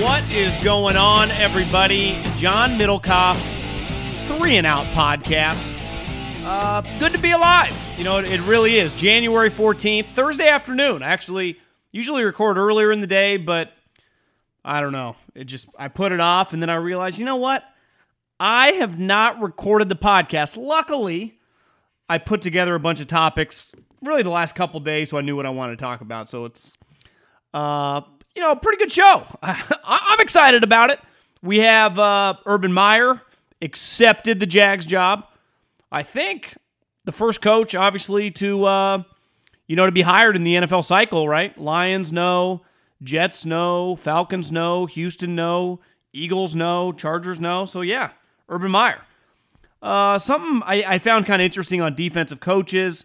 What is going on, everybody? John Middlecoff, 3 and Out podcast. Good to be alive. You know, it really is. January 14th, Thursday afternoon. I actually usually record earlier in the day, but I don't know. I put it off, and then I realized, you know what? I have not recorded the podcast. Luckily, I put together a bunch of topics really the last couple days, so I knew what I wanted to talk about. So it's, a pretty good show. I'm excited about it. We have Urban Meyer accepted the Jags job. I think the first coach, obviously, to be hired in the NFL cycle, right? Lions no, Jets no, Falcons no, Houston no, Eagles no, Chargers no. So yeah, Urban Meyer. Something I found kind of interesting on defensive coaches.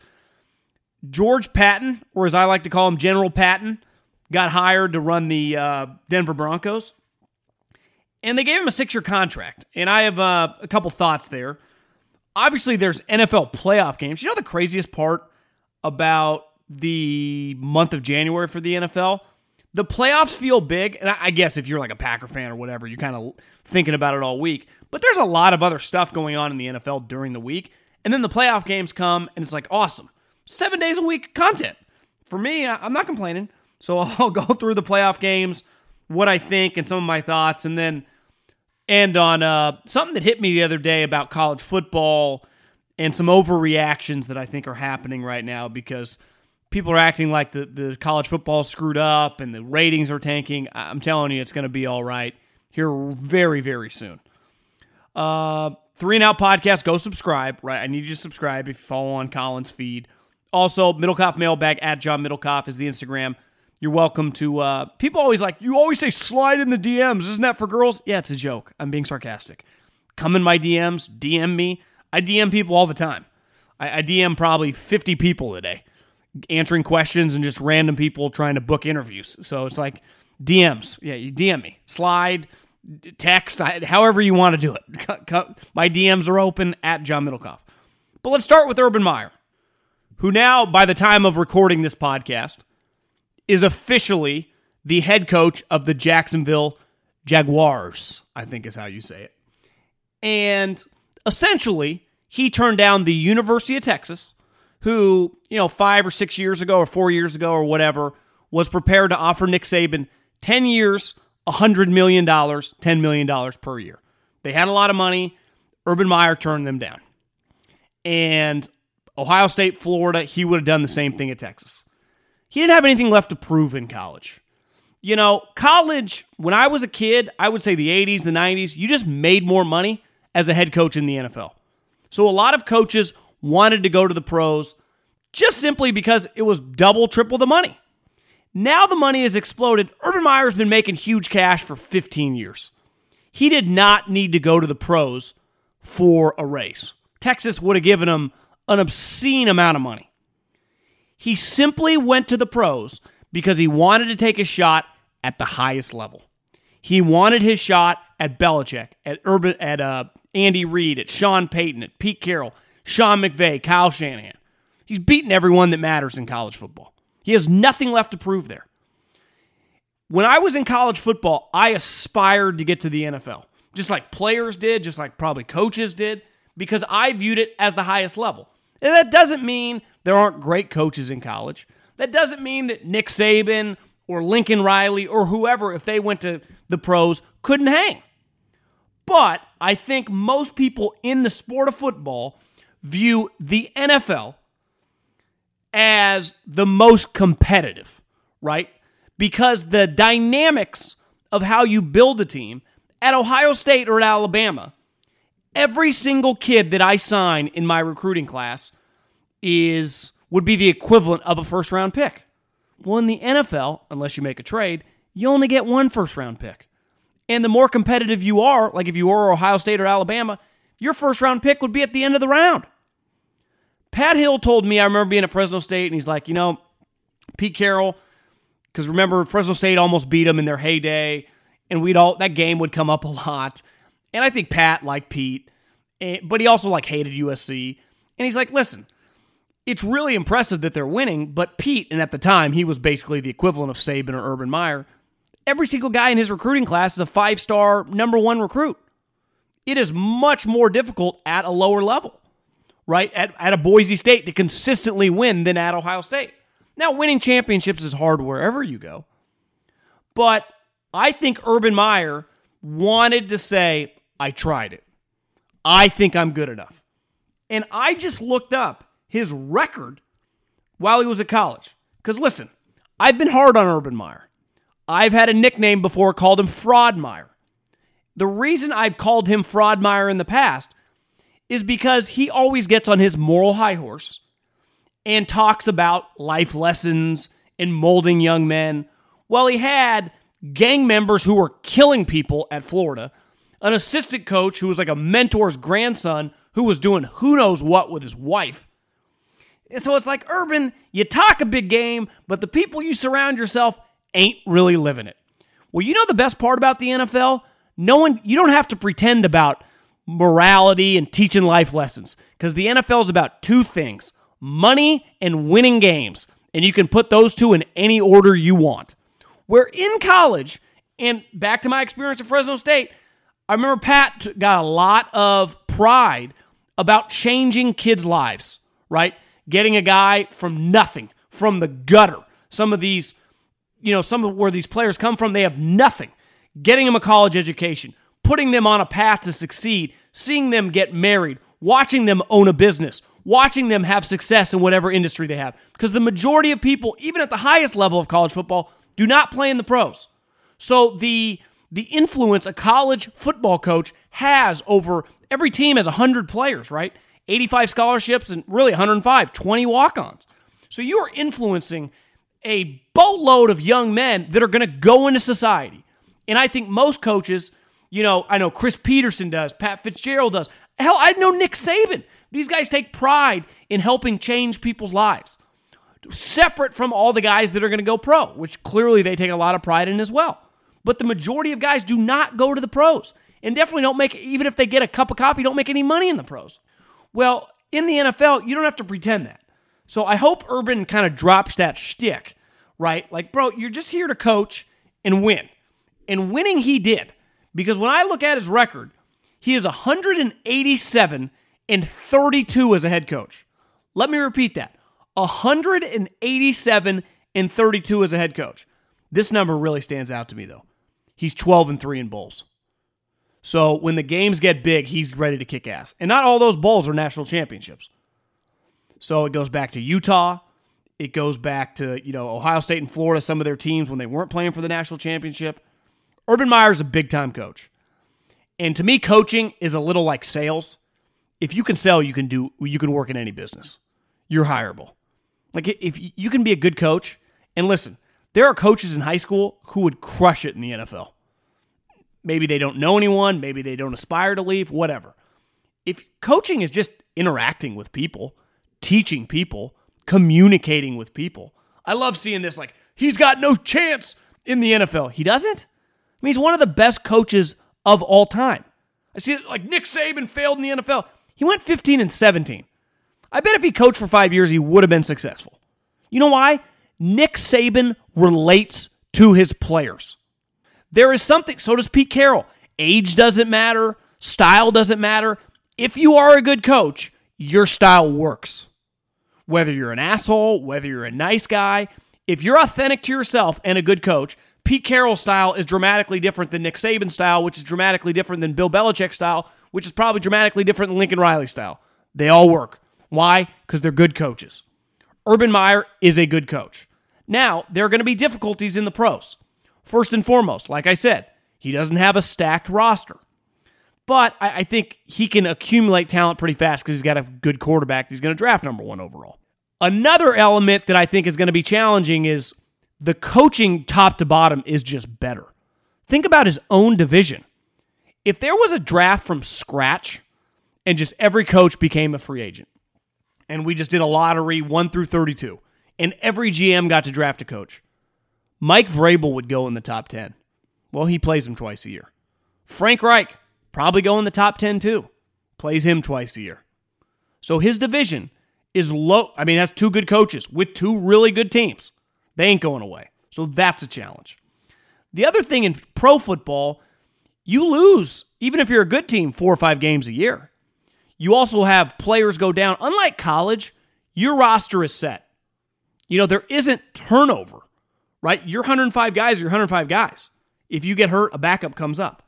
George Patton, or as I like to call him, General Patton, got hired to run the Denver Broncos. And they gave him a 6-year contract. And I have a couple thoughts there. Obviously, there's NFL playoff games. You know the craziest part about the month of January for the NFL? The playoffs feel big. And I guess if you're like a Packer fan or whatever, you're kind of thinking about it all week. But there's a lot of other stuff going on in the NFL during the week. And then the playoff games come, and it's like, awesome. 7 days a week content. For me, I'm not complaining. So I'll go through the playoff games, what I think, and some of my thoughts, and then end on something that hit me the other day about college football and some overreactions that I think are happening right now because people are acting like the college football is screwed up and the ratings are tanking. I'm telling you, it's going to be all right here very, very soon. 3 and Out podcast, go subscribe, right? I need you to subscribe if you follow on Colin's feed. Also, Middlecoff Mailbag, at John Middlecoff is the Instagram. You're welcome to, people always you always say slide in the DMs. Isn't that for girls? Yeah, it's a joke. I'm being sarcastic. Come in my DMs, DM me. I DM people all the time. I DM probably 50 people a day, answering questions and just random people trying to book interviews. So it's like DMs. Yeah, you DM me. Slide, text, however you want to do it. My DMs are open, at John Middlecoff. But let's start with Urban Meyer, who now, by the time of recording this podcast, is officially the head coach of the Jacksonville Jaguars, I think is how you say it. And essentially, he turned down the University of Texas, who, 5 or 6 years ago or 4 years ago or whatever, was prepared to offer Nick Saban 10 years, $100 million, $10 million per year. They had a lot of money. Urban Meyer turned them down. And Ohio State, Florida, he would have done the same thing at Texas. He didn't have anything left to prove in college. College, when I was a kid, I would say the 80s, the 90s, you just made more money as a head coach in the NFL. So a lot of coaches wanted to go to the pros just simply because it was double, triple the money. Now the money has exploded. Urban Meyer's been making huge cash for 15 years. He did not need to go to the pros for a raise. Texas would have given him an obscene amount of money. He simply went to the pros because he wanted to take a shot at the highest level. He wanted his shot at Belichick, at Andy Reid, at Sean Payton, at Pete Carroll, Sean McVay, Kyle Shanahan. He's beaten everyone that matters in college football. He has nothing left to prove there. When I was in college football, I aspired to get to the NFL, just like players did, just like probably coaches did, because I viewed it as the highest level. And that doesn't mean there aren't great coaches in college. That doesn't mean that Nick Saban or Lincoln Riley or whoever, if they went to the pros, couldn't hang. But I think most people in the sport of football view the NFL as the most competitive, right? Because the dynamics of how you build a team at Ohio State or at Alabama, every single kid that I sign in my recruiting class would be the equivalent of a first-round pick. Well, in the NFL, unless you make a trade, you only get one first-round pick. And the more competitive you are, like if you were Ohio State or Alabama, your first-round pick would be at the end of the round. Pat Hill told me, I remember being at Fresno State, and he's like, Pete Carroll, because remember, Fresno State almost beat them in their heyday, and that game would come up a lot. And I think Pat liked Pete, but he also hated USC. And he's like, listen, it's really impressive that they're winning, but Pete, and at the time, he was basically the equivalent of Saban or Urban Meyer, every single guy in his recruiting class is a 5-star number 1 recruit. It is much more difficult at a lower level, right? At a Boise State to consistently win than at Ohio State. Now, winning championships is hard wherever you go. But I think Urban Meyer wanted to say, I tried it. I think I'm good enough. And I just looked up his record while he was at college. Because listen, I've been hard on Urban Meyer. I've had a nickname before called him Fraud Meyer. The reason I've called him Fraud Meyer in the past is because he always gets on his moral high horse and talks about life lessons and molding young men. Well, he had gang members who were killing people at Florida, an assistant coach who was like a mentor's grandson who was doing who knows what with his wife. And so it's like, Urban, you talk a big game, but the people you surround yourself ain't really living it. Well, you know the best part about the NFL? You don't have to pretend about morality and teaching life lessons, because the NFL is about 2 things: money and winning games. And you can put those 2 in any order you want. Where in college, and back to my experience at Fresno State, I remember Pat got a lot of pride about changing kids' lives, right? Getting a guy from nothing, from the gutter. Some of where these players come from, they have nothing. Getting them a college education, putting them on a path to succeed, seeing them get married, watching them own a business, watching them have success in whatever industry they have. Because the majority of people, even at the highest level of college football, do not play in the pros. So the influence a college football coach has over every team has 100 players, right? 85 scholarships and really 105, 20 walk-ons. So you are influencing a boatload of young men that are going to go into society. And I think most coaches, I know Chris Peterson does, Pat Fitzgerald does. Hell, I know Nick Saban. These guys take pride in helping change people's lives. Separate from all the guys that are going to go pro, which clearly they take a lot of pride in as well. But the majority of guys do not go to the pros, and definitely don't make, even if they get a cup of coffee, don't make any money in the pros. Well, in the NFL, you don't have to pretend that. So I hope Urban kind of drops that shtick, right? Like, bro, you're just here to coach and win. And winning he did. Because when I look at his record, he is 187-32 as a head coach. Let me repeat that. 187-32 as a head coach. This number really stands out to me, though. He's 12-3 in bowls. So when the games get big, he's ready to kick ass. And not all those bowls are national championships. So it goes back to Utah. It goes back to, Ohio State and Florida, some of their teams when they weren't playing for the national championship. Urban Meyer is a big-time coach. And to me, coaching is a little like sales. If you can sell, you can work in any business. You're hireable. Like, if you can be a good coach, and listen, there are coaches in high school who would crush it in the NFL. Maybe they don't know anyone, maybe they don't aspire to leave, whatever. If coaching is just interacting with people, teaching people, communicating with people. I love seeing this, like, he's got no chance in the NFL. He doesn't? I mean, he's one of the best coaches of all time. I see it like Nick Saban failed in the NFL. He went 15-17. I bet if he coached for 5 years, he would have been successful. You know why? Nick Saban relates to his players. There is something, so does Pete Carroll. Age doesn't matter. Style doesn't matter. If you are a good coach, your style works. Whether you're an asshole, whether you're a nice guy, if you're authentic to yourself and a good coach, Pete Carroll's style is dramatically different than Nick Saban's style, which is dramatically different than Bill Belichick's style, which is probably dramatically different than Lincoln Riley's style. They all work. Why? Because they're good coaches. Urban Meyer is a good coach. Now, there are going to be difficulties in the pros. First and foremost, like I said, he doesn't have a stacked roster. But I think he can accumulate talent pretty fast because he's got a good quarterback. He's going to draft number 1 overall. Another element that I think is going to be challenging is the coaching top to bottom is just better. Think about his own division. If there was a draft from scratch and just every coach became a free agent, and we just did a lottery 1 through 32, and every GM got to draft a coach, Mike Vrabel would go in the top 10. Well, he plays him twice a year. Frank Reich, probably go in the top 10 too. Plays him twice a year. So his division is low. I mean, it has 2 good coaches with 2 really good teams. They ain't going away. So that's a challenge. The other thing in pro football, you lose, even if you're a good team, 4 or 5 games a year. You also have players go down. Unlike college, your roster is set. There isn't turnover, right? You're 105 guys, you're 105 guys. If you get hurt, a backup comes up.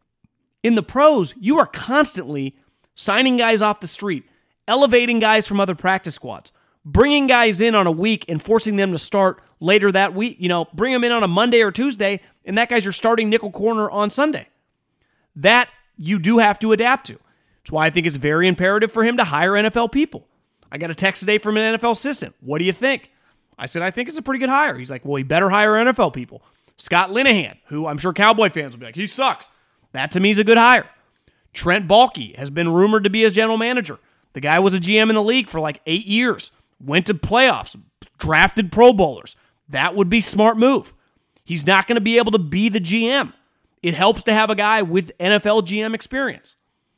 In the pros, you are constantly signing guys off the street, elevating guys from other practice squads, bringing guys in on a week and forcing them to start later that week. Bring them in on a Monday or Tuesday, and that guy's your starting nickel corner on Sunday. That you do have to adapt to. That's why I think it's very imperative for him to hire NFL people. I got a text today from an NFL assistant. What do you think? I said, I think it's a pretty good hire. He's like, well, he better hire NFL people. Scott Linehan, who I'm sure Cowboy fans will be like, he sucks. That to me is a good hire. Trent Baalke has been rumored to be his general manager. The guy was a GM in the league for like 8 years. Went to playoffs. Drafted Pro Bowlers. That would be a smart move. He's not going to be able to be the GM. It helps to have a guy with NFL GM experience.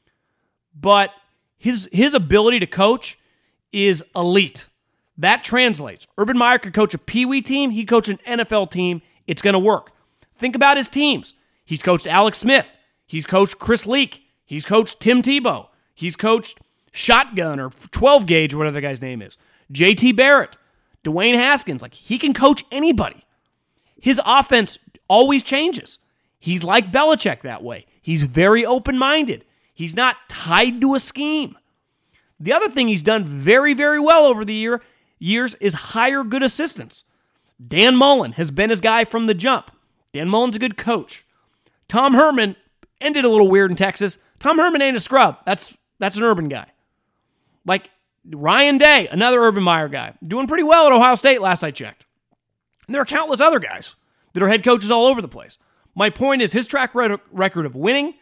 But his ability to coach is elite. That translates. Urban Meyer could coach a Pee Wee team. He coach an NFL team. It's going to work. Think about his teams. He's coached Alex Smith. He's coached Chris Leak. He's coached Tim Tebow. He's coached Shotgun or 12 Gauge or whatever the guy's name is. JT Barrett. Dwayne Haskins. He can coach anybody. His offense always changes. He's like Belichick that way. He's very open-minded. He's not tied to a scheme. The other thing he's done very, very well over the years is hire good assistants. Dan Mullen has been his guy from the jump. Dan Mullen's a good coach. Tom Herman ended a little weird in Texas. Tom Herman ain't a scrub. That's an Urban guy. Like Ryan Day, another Urban Meyer guy, doing pretty well at Ohio State last I checked. And there are countless other guys that are head coaches all over the place. My point is his track record of winning,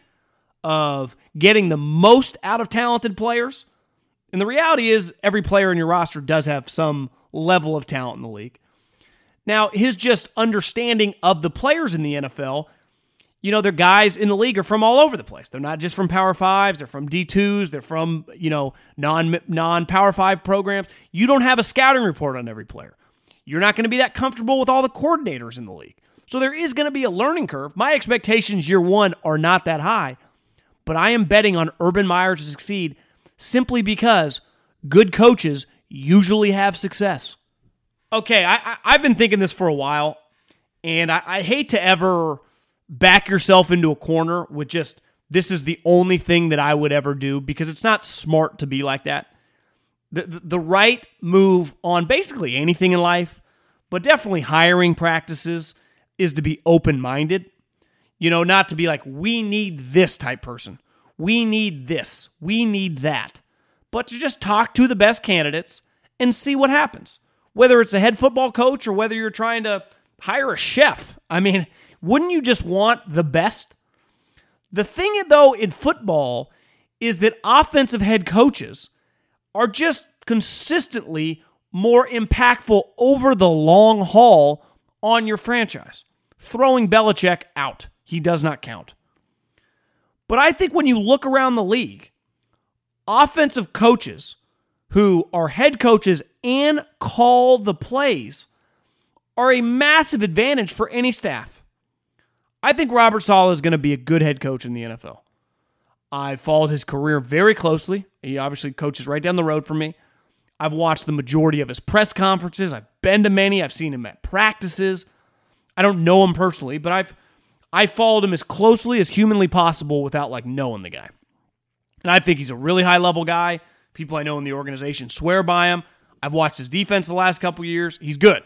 of getting the most out of talented players. And the reality is every player in your roster does have some level of talent in the league. Now, his just understanding of the players in the NFL, they're guys in the league are from all over the place. They're not just from Power 5s, they're from D2s, they're from, non-Power 5 programs. You don't have a scouting report on every player. You're not going to be that comfortable with all the coordinators in the league. So there is going to be a learning curve. My expectations year one are not that high, but I am betting on Urban Meyer to succeed simply because good coaches usually have success. Okay, I've been thinking this for a while, and I hate to ever back yourself into a corner with just, this is the only thing that I would ever do, because it's not smart to be like that. The right move on basically anything in life, but definitely hiring practices, is to be open-minded. Not to be like, we need this type person. We need this. We need that. But to just talk to the best candidates and see what happens. Whether it's a head football coach or whether you're trying to hire a chef. I mean, wouldn't you just want the best? The thing, though, in football is that offensive head coaches are just consistently more impactful over the long haul on your franchise. Throwing Belichick out. He does not count. But I think when you look around the league, offensive coaches who are head coaches and call the plays are a massive advantage for any staff. I think Robert Saleh is going to be a good head coach in the NFL. I followed his career very closely. He obviously coaches right down the road from me. I've watched the majority of his press conferences. I've been to many. I've seen him at practices. I don't know him personally, but I followed him as closely as humanly possible without knowing the guy. And I think he's a really high-level guy. People I know in the organization swear by him. I've watched his defense the last couple years. He's good.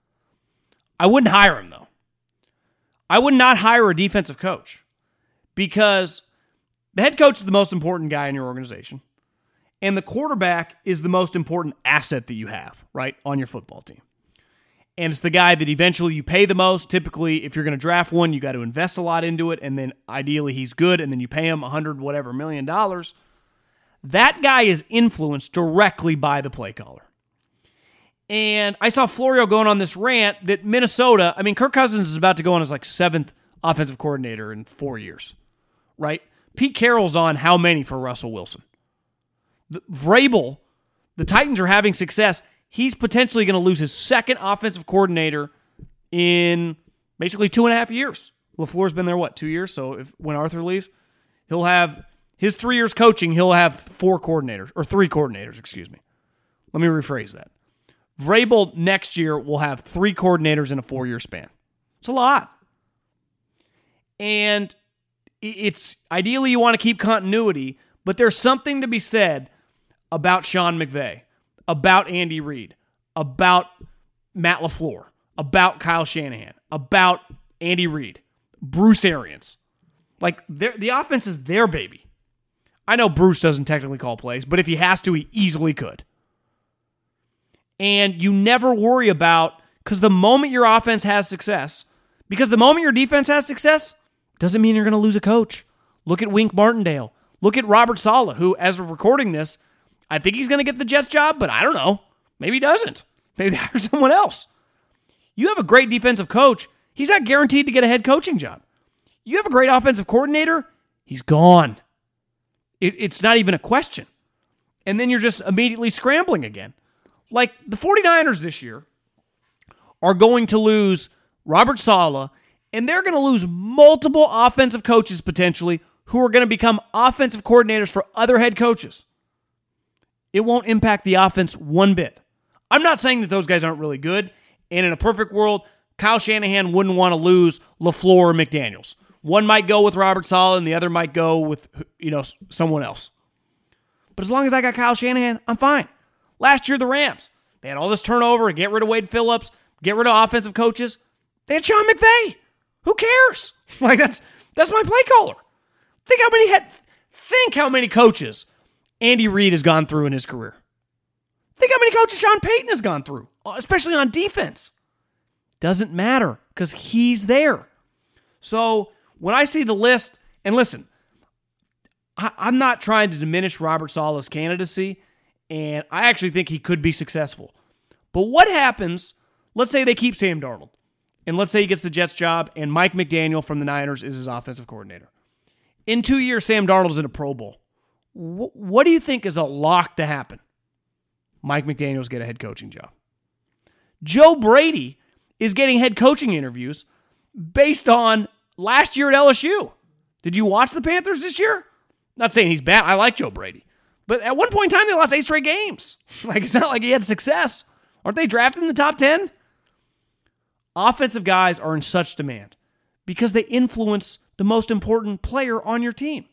I wouldn't hire him, though. I would not hire a defensive coach because the head coach is the most important guy in your organization, and the quarterback is the most important asset that you have, right, on your football team. And it's the guy that eventually you pay the most. Typically, if you're going to draft one, you got to invest a lot into it, and then ideally he's good, and then you pay him $100 million. That guy is influenced directly by the play caller. And I saw Florio going on this rant that Minnesota, Kirk Cousins is about to go on his 7th offensive coordinator in 4 years, right? Pete Carroll's on how many for Russell Wilson? Vrabel, the Titans are having success. He's potentially going to lose his 2nd offensive coordinator in Basically 2.5 years. LaFleur's been there, 2 years? So when Arthur leaves, he'll have his 3 years coaching, he'll have 3 coordinators, excuse me. Let me rephrase that. Vrabel next year will have 3 coordinators in a 4-year span. It's a lot. And it's ideally you want to keep continuity, but there's something to be said about Sean McVay, about Andy Reid, about Matt LaFleur, about Kyle Shanahan, about Andy Reid, Bruce Arians. Like, the offense is their baby. I know Bruce doesn't technically call plays, but if he has to, he easily could. And you never worry about, because the moment your offense has success, because the moment your defense has success, doesn't mean you're going to lose a coach. Look at Wink Martindale. Look at Robert Saleh, who, as of recording this, I think he's going to get the Jets job, but I don't know. Maybe he doesn't. Maybe they hire someone else. You have a great defensive coach, he's not guaranteed to get a head coaching job. You have a great offensive coordinator, he's gone. It's not even a question. And then you're just immediately scrambling again. Like, the 49ers this year are going to lose Robert Saleh, and they're going to lose multiple offensive coaches potentially who are going to become offensive coordinators for other head coaches. It won't impact the offense one bit. I'm not saying that those guys aren't really good, and in a perfect world, Kyle Shanahan wouldn't want to lose LaFleur or McDaniels. One might go with Robert Saleh, and the other might go with, someone else. But as long as I got Kyle Shanahan, I'm fine. Last year, the Rams, they had all this turnover and get rid of Wade Phillips, get rid of offensive coaches. They had Sean McVay. Who cares? Like, that's my play caller. Think how many coaches Andy Reid has gone through in his career. Think how many coaches Sean Payton has gone through, especially on defense. Doesn't matter because he's there. So when I see the list, and listen, I'm not trying to diminish Robert Saleh's candidacy, and I actually think he could be successful. But what happens, let's say they keep Sam Darnold, and let's say he gets the Jets job, and Mike McDaniel from the Niners is his offensive coordinator. In 2 years, Sam Darnold's in a Pro Bowl. What do you think is a lock to happen? Mike McDaniel's get a head coaching job. Joe Brady is getting head coaching interviews based on last year at LSU. Did you watch the Panthers this year? Not saying he's bad. I like Joe Brady. But at one point in time, they lost 8 straight games. Like, it's not like he had success. Aren't they drafted in the top 10? Offensive guys are in such demand because they influence the most important player on your team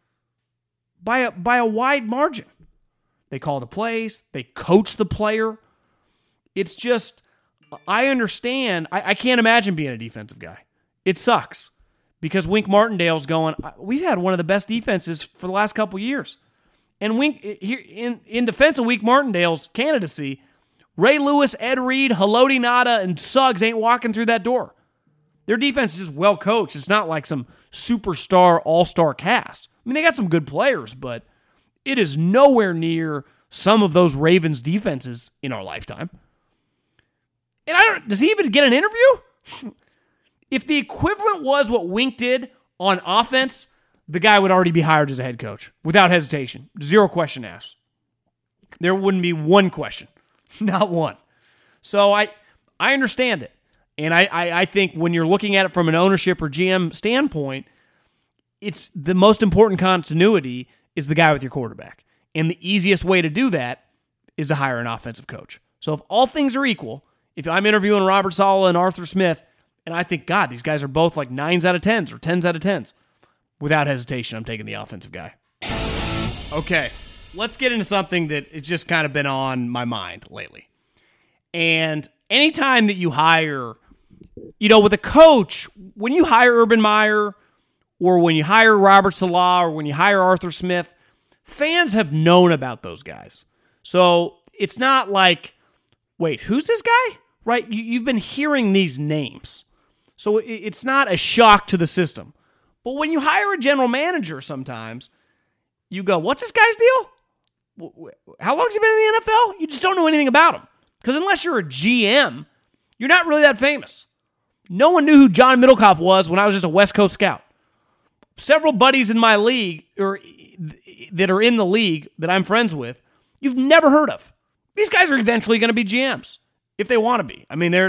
by a wide margin. They call the plays. They coach the player. It's just, I understand. I can't imagine being a defensive guy. It sucks because Wink Martindale's going, we've had one of the best defenses for the last couple years. And Wink, here in defense of Wink Martindale's candidacy, Ray Lewis, Ed Reed, Haloti Ngata, and Suggs ain't walking through that door. Their defense is just well coached. It's not like some superstar, all-star cast. I mean, they got some good players, but it is nowhere near some of those Ravens defenses in our lifetime. And does he even get an interview? If the equivalent was what Wink did on offense, the guy would already be hired as a head coach without hesitation. 0 question asked. There wouldn't be one question. Not one. So I understand it. And I think when you're looking at it from an ownership or GM standpoint, it's the most important continuity is the guy with your quarterback. And the easiest way to do that is to hire an offensive coach. So if all things are equal, if I'm interviewing Robert Saleh and Arthur Smith, and I think, God, these guys are both like 9s out of 10s or 10s out of 10s, without hesitation, I'm taking the offensive guy. Okay, let's get into something that has just kind of been on my mind lately. And anytime that you hire, with a coach, when you hire Urban Meyer or when you hire Robert Saleh or when you hire Arthur Smith, fans have known about those guys. So it's not like, wait, who's this guy? Right? You've been hearing these names. So it's not a shock to the system. But when you hire a general manager sometimes, you go, what's this guy's deal? How long has he been in the NFL? You just don't know anything about him. Because unless you're a GM, you're not really that famous. No one knew who John Middlecoff was when I was just a West Coast scout. Several buddies in my league, or that are in the league that I'm friends with, you've never heard of. These guys are eventually going to be GMs if they want to be. I mean,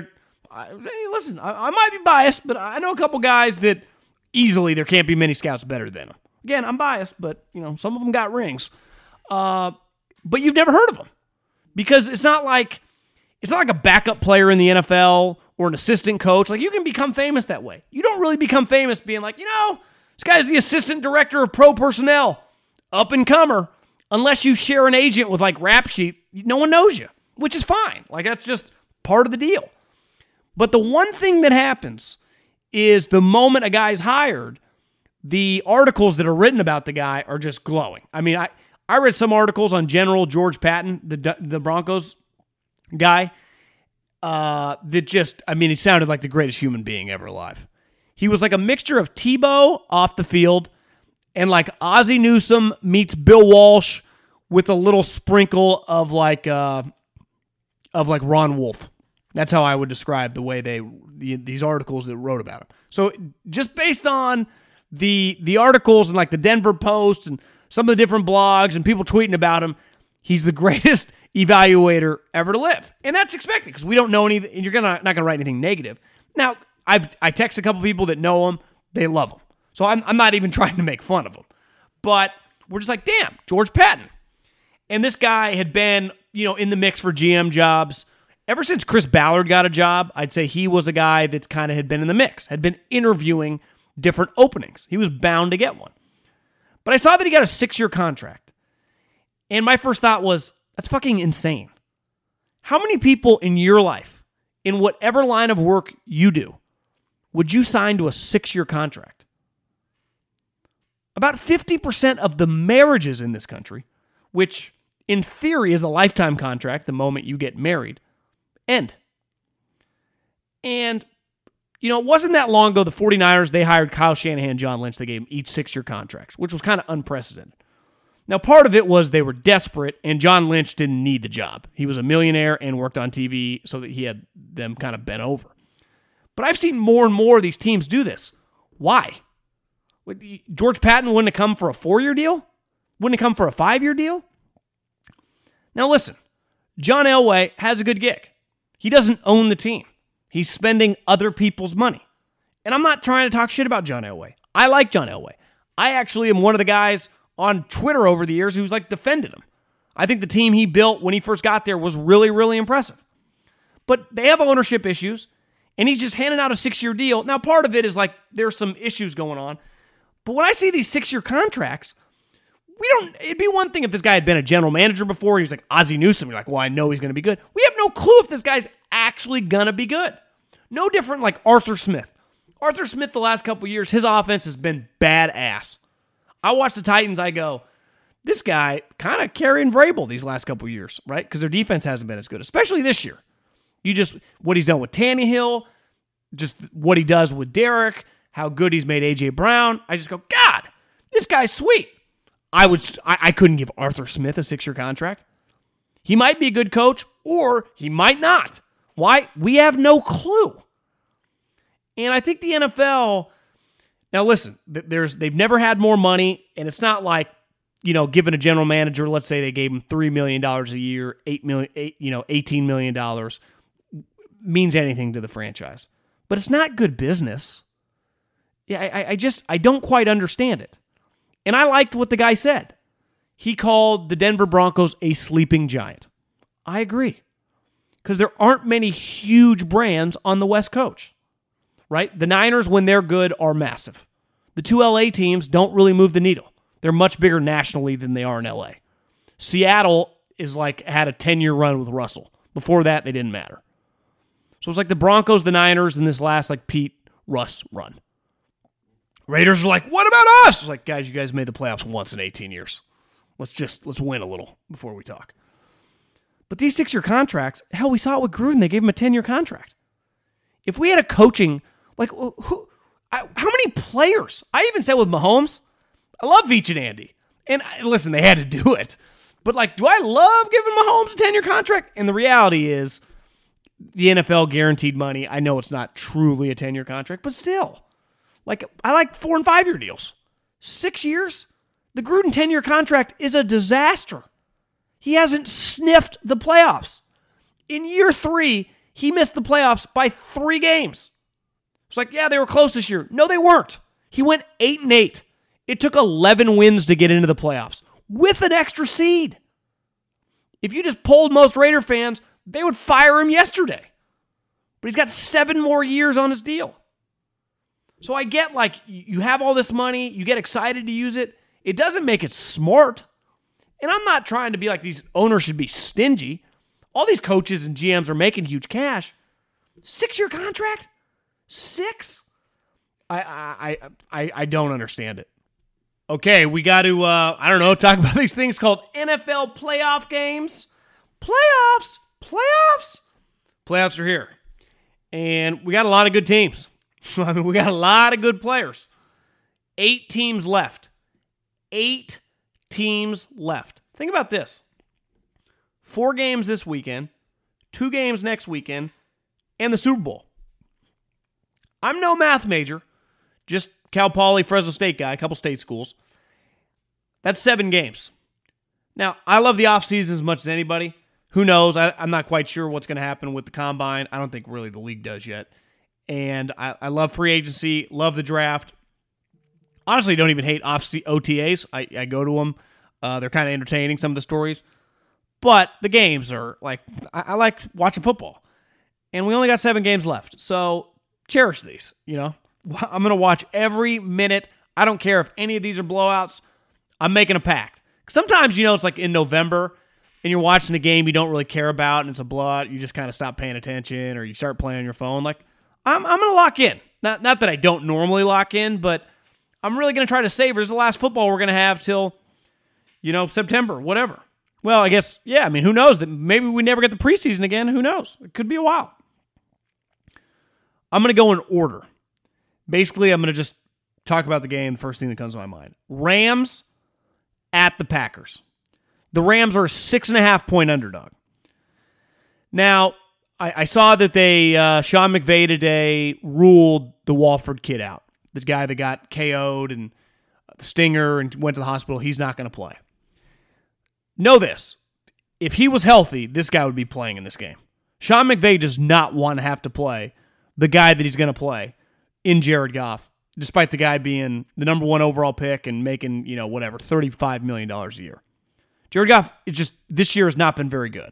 Listen, I might be biased, but I know a couple guys that easily there can't be many scouts better than them. Again, I'm biased, but some of them got rings. But you've never heard of them because it's not like a backup player in the NFL or an assistant coach. Like, you can become famous that way. You don't really become famous being like, this guy's the assistant director of pro personnel, up and comer. Unless you share an agent with like Rap Sheet, no one knows you, which is fine. Like, that's just part of the deal. But the one thing that happens is the moment a guy's hired, the articles that are written about the guy are just glowing. I mean, I read some articles on General George Patton, the Broncos guy, that just, he sounded like the greatest human being ever alive. He was like a mixture of Tebow off the field and like Ozzie Newsome meets Bill Walsh with a little sprinkle of like Ron Wolf. That's how I would describe the way these articles that wrote about him. So just based on the articles and like the Denver Post and some of the different blogs and people tweeting about him, he's the greatest evaluator ever to live. And that's expected because we don't know anything, and you're not gonna write anything negative. Now, I text a couple people that know him, they love him. So I'm not even trying to make fun of him. But we're just like, damn, George Patton. And this guy had been, in the mix for GM jobs. Ever since Chris Ballard got a job, I'd say he was a guy that kind of had been in the mix, had been interviewing different openings. He was bound to get one. But I saw that he got a 6-year contract. And my first thought was, that's fucking insane. How many people in your life, in whatever line of work you do, would you sign to a 6-year contract? About 50% of the marriages in this country, which in theory is a lifetime contract the moment you get married, end. And, it wasn't that long ago, the 49ers, they hired Kyle Shanahan, John Lynch. They gave them each 6-year contracts, which was kind of unprecedented. Now, part of it was they were desperate, and John Lynch didn't need the job. He was a millionaire and worked on TV so that he had them kind of bent over. But I've seen more and more of these teams do this. Why? George Patton wouldn't have come for a 4-year deal? Wouldn't have come for a 5-year deal? Now listen, John Elway has a good gig. He doesn't own the team. He's spending other people's money. And I'm not trying to talk shit about John Elway. I like John Elway. I actually am one of the guys on Twitter over the years who's like defended him. I think the team he built when he first got there was really, really impressive. But they have ownership issues, and he's just handing out a 6-year deal. Now, part of it is like there's some issues going on. But when I see these 6-year contracts, it'd be one thing if this guy had been a general manager before. He was like Ozzie Newsome. You're like, well, I know he's going to be good. We have no clue if this guy's actually going to be good. No different like Arthur Smith. Arthur Smith, the last couple of years, his offense has been badass. I watch the Titans, I go, this guy kind of carrying Vrabel these last couple of years, right? Because their defense hasn't been as good, especially this year. What he's done with Tannehill, just what he does with Derek, how good he's made A.J. Brown. I just go, God, this guy's sweet. I couldn't give Arthur Smith a 6-year contract. He might be a good coach, or he might not. Why? We have no clue. And I think the NFL, now listen, they've never had more money, and it's not like, giving a general manager, let's say they gave him $3 million a year, $18 million, means anything to the franchise. But it's not good business. Yeah, I don't quite understand it. And I liked what the guy said. He called the Denver Broncos a sleeping giant. I agree. Because there aren't many huge brands on the West Coast, right? The Niners, when they're good, are massive. The 2 LA teams don't really move the needle. They're much bigger nationally than they are in LA. Seattle had a 10-year run with Russell. Before that, they didn't matter. So it's like the Broncos, the Niners, and this last Pete Russ run. Raiders are like, what about us? It's like, guys, you guys made the playoffs once in 18 years. Let's win a little before we talk. But these 6-year contracts, hell, we saw it with Gruden. They gave him a 10-year contract. If we had a coaching, how many players? I even said with Mahomes, I love Veach and Andy. And listen, they had to do it. But do I love giving Mahomes a 10-year contract? And the reality is, the NFL guaranteed money. I know it's not truly a 10-year contract, but still. I like 4 and 5-year deals. 6 years? The Gruden 10-year contract is a disaster. He hasn't sniffed the playoffs. In year 3, He missed the playoffs by 3 games. It's like, yeah, they were close this year. No, they weren't. He went 8-8. It took 11 wins to get into the playoffs with an extra seed. If you just polled most Raider fans, they would fire him yesterday. But he's got 7 more years on his deal. So I get, like, you have all this money, you get excited to use it. It doesn't make it smart. And I'm not trying to be like these owners should be stingy. All these coaches and GMs are making huge cash. 6-year contract? 6? I don't understand it. Okay, we got to, talk about these things called NFL playoff games. Playoffs are here. And we got a lot of good teams. I mean, we got a lot of good players. 8 teams left. 8 teams left. Think about this. 4 games this weekend, 2 games next weekend, and the Super Bowl. I'm no math major, just Cal Poly, Fresno State guy, a couple state schools. That's 7 games. Now, I love the offseason as much as anybody. Who knows? I'm not quite sure what's going to happen with the combine. I don't think really the league does yet. And I love free agency, love the draft. Honestly, don't even hate OTAs. I go to them. They're kind of entertaining, some of the stories. But the games are like, I like watching football. And we only got 7 games left. So cherish these, I'm going to watch every minute. I don't care if any of these are blowouts. I'm making a pact. Sometimes, it's like in November and you're watching a game you don't really care about and it's a blowout. You just kind of stop paying attention or you start playing on your phone. Like, I'm going to lock in. Not that I don't normally lock in, but I'm really going to try to savor. This is the last football we're going to have till, September, whatever. Well, I guess, yeah, I mean, who knows? Maybe we never get the preseason again. Who knows? It could be a while. I'm going to go in order. Basically, I'm going to just talk about the game, the first thing that comes to my mind. Rams at the Packers. The Rams are a 6.5-point underdog. Now, I saw that Sean McVay today ruled the Walford kid out. The guy that got KO'd and the stinger and went to the hospital, he's not going to play. Know this. If he was healthy, this guy would be playing in this game. Sean McVay does not want to have to play the guy that he's going to play in Jared Goff, despite the guy being the number 1 overall pick and making, $35 million a year. Jared Goff, this year has not been very good.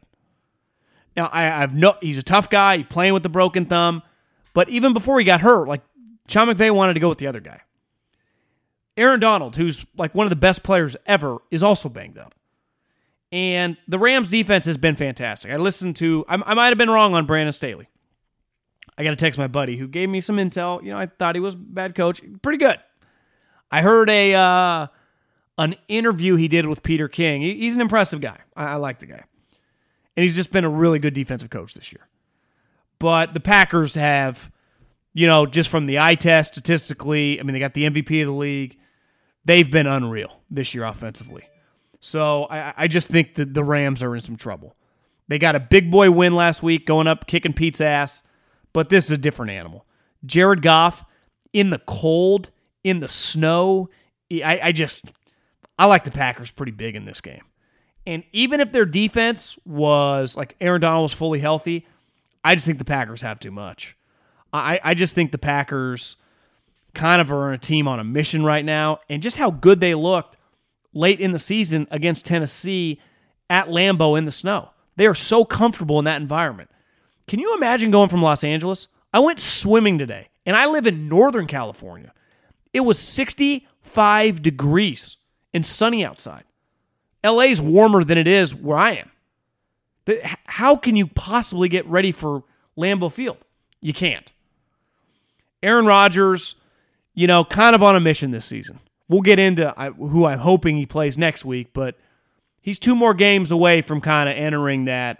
Now, he's a tough guy, playing with the broken thumb, but even before he got hurt, like, Sean McVay wanted to go with the other guy. Aaron Donald, who's like one of the best players ever, is also banged up. And the Rams defense has been fantastic. I might have been wrong on Brandon Staley. I got to text my buddy who gave me some intel. I thought he was a bad coach. Pretty good. I heard an interview he did with Peter King. He's an impressive guy. I like the guy. And he's just been a really good defensive coach this year. But the Packers have, just from the eye test statistically, I mean, they got the MVP of the league. They've been unreal this year offensively. So I just think that the Rams are in some trouble. They got a big boy win last week, going up, kicking Pete's ass. But this is a different animal. Jared Goff in the cold, in the snow. I like the Packers pretty big in this game. And even if their defense was, like Aaron Donald was fully healthy, I just think the Packers have too much. I just think the Packers kind of are a team on a mission right now. And just how good they looked late in the season against Tennessee at Lambeau in the snow. They are so comfortable in that environment. Can you imagine going from Los Angeles? I went swimming today, and I live in Northern California. It was 65 degrees and sunny outside. LA's warmer than it is where I am. How can you possibly get ready for Lambeau Field? You can't. Aaron Rodgers, kind of on a mission this season. We'll get into who I'm hoping he plays next week, but he's 2 more games away from kind of entering that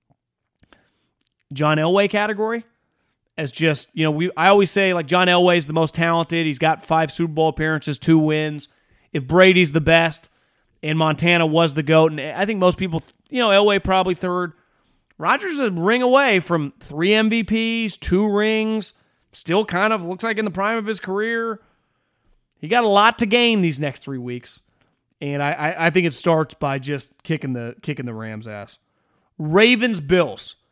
John Elway category. As just, I always say, like, John Elway is the most talented. He's got 5 Super Bowl appearances, 2 wins. If Brady's the best and Montana was the GOAT, and I think most people, Elway probably 3rd. Rodgers is a ring away from 3 MVPs, 2 rings, still kind of looks like in the prime of his career. He got a lot to gain these next 3 weeks, and I think it starts by just kicking the Rams' ass. Ravens-Bills.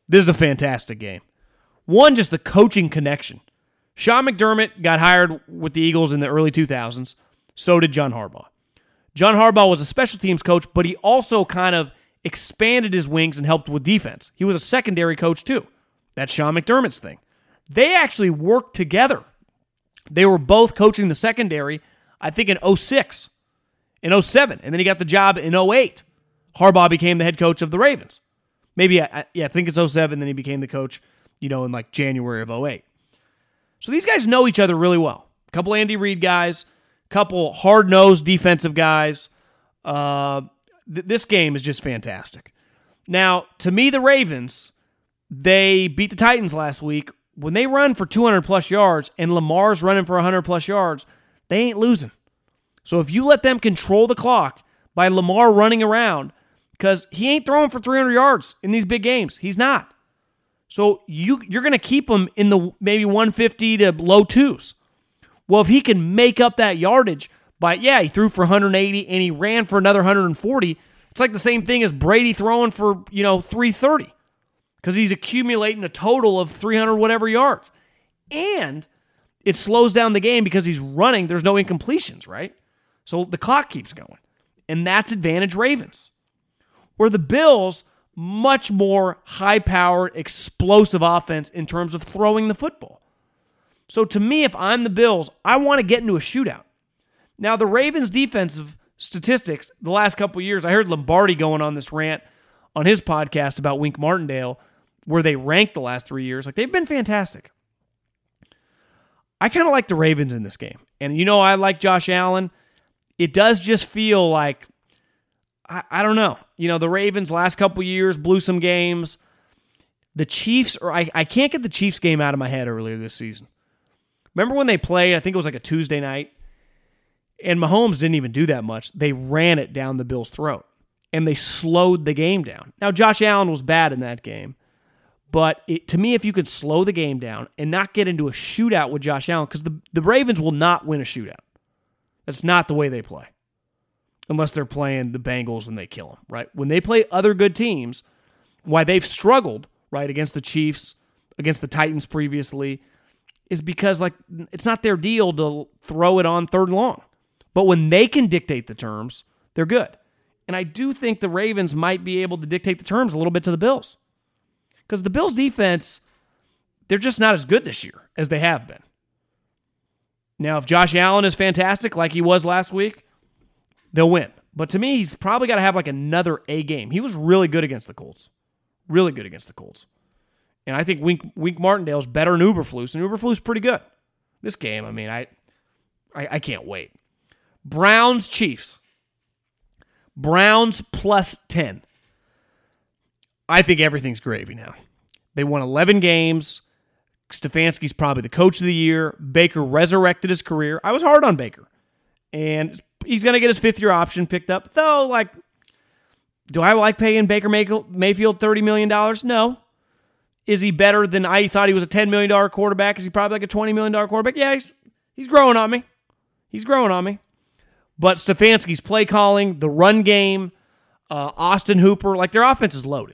This is a fantastic game. One, just the coaching connection. Sean McDermott got hired with the Eagles in the early 2000s. So did John Harbaugh. John Harbaugh was a special teams coach, but he also kind of expanded his wings and helped with defense. He was a secondary coach too. That's Sean McDermott's thing. They actually worked together. They were both coaching the secondary, I think, in 2006, in 2007, and then he got the job in 2008. Harbaugh became the head coach of the Ravens. Maybe, I think it's 2007, then he became the coach, in like January of 2008. So these guys know each other really well. A couple Andy Reid guys, a couple hard-nosed defensive guys. This game is just fantastic. Now, to me, the Ravens, they beat the Titans last week. When they run for 200-plus yards and Lamar's running for 100-plus yards, they ain't losing. So if you let them control the clock by Lamar running around, because he ain't throwing for 300 yards in these big games. He's not. So you're going to keep him in the maybe 150 to low twos. Well, if he can make up that yardage by, he threw for 180 and he ran for another 140, it's like the same thing as Brady throwing for, 330 because he's accumulating a total of 300 whatever yards. And it slows down the game because he's running. There's no incompletions, right? So the clock keeps going. And that's advantage Ravens. Where the Bills, much more high-powered, explosive offense in terms of throwing the football. So to me, if I'm the Bills, I want to get into a shootout. Now, the Ravens' defensive statistics the last couple of years, I heard Lombardi going on this rant on his podcast about Wink Martindale, where they ranked the last 3 years. Like, they've been fantastic. I kind of like the Ravens in this game. And I like Josh Allen. It does just feel like, I don't know. The Ravens last couple years blew some games. The Chiefs, I can't get the Chiefs game out of my head earlier this season. Remember when they played, I think it was like a Tuesday night, and Mahomes didn't even do that much. They ran it down the Bills' throat, and they slowed the game down. Now, Josh Allen was bad in that game, but to me, if you could slow the game down and not get into a shootout with Josh Allen, because the Ravens will not win a shootout. That's not the way they play. Unless they're playing the Bengals and they kill them, right? When they play other good teams, why they've struggled, right, against the Chiefs, against the Titans previously, is because, it's not their deal to throw it on third and long. But when they can dictate the terms, they're good. And I do think the Ravens might be able to dictate the terms a little bit to the Bills. Because the Bills' defense, they're just not as good this year as they have been. Now, if Josh Allen is fantastic like he was last week, they'll win. But to me, he's probably got to have another A game. He was really good against the Colts. Really good against the Colts. And I think Wink Martindale's better than Eberflus, and Eberflus pretty good. This game, I can't wait. Browns, Chiefs. Browns plus 10. I think everything's gravy now. They won 11 games. Stefanski's probably the coach of the year. Baker resurrected his career. I was hard on Baker. And he's going to get his fifth-year option picked up. Though, do I like paying Baker Mayfield $30 million? No. Is he better than I thought he was a $10 million quarterback? Is he probably a $20 million quarterback? Yeah, he's growing on me. He's growing on me. But Stefanski's play calling, the run game, Austin Hooper, their offense is loaded.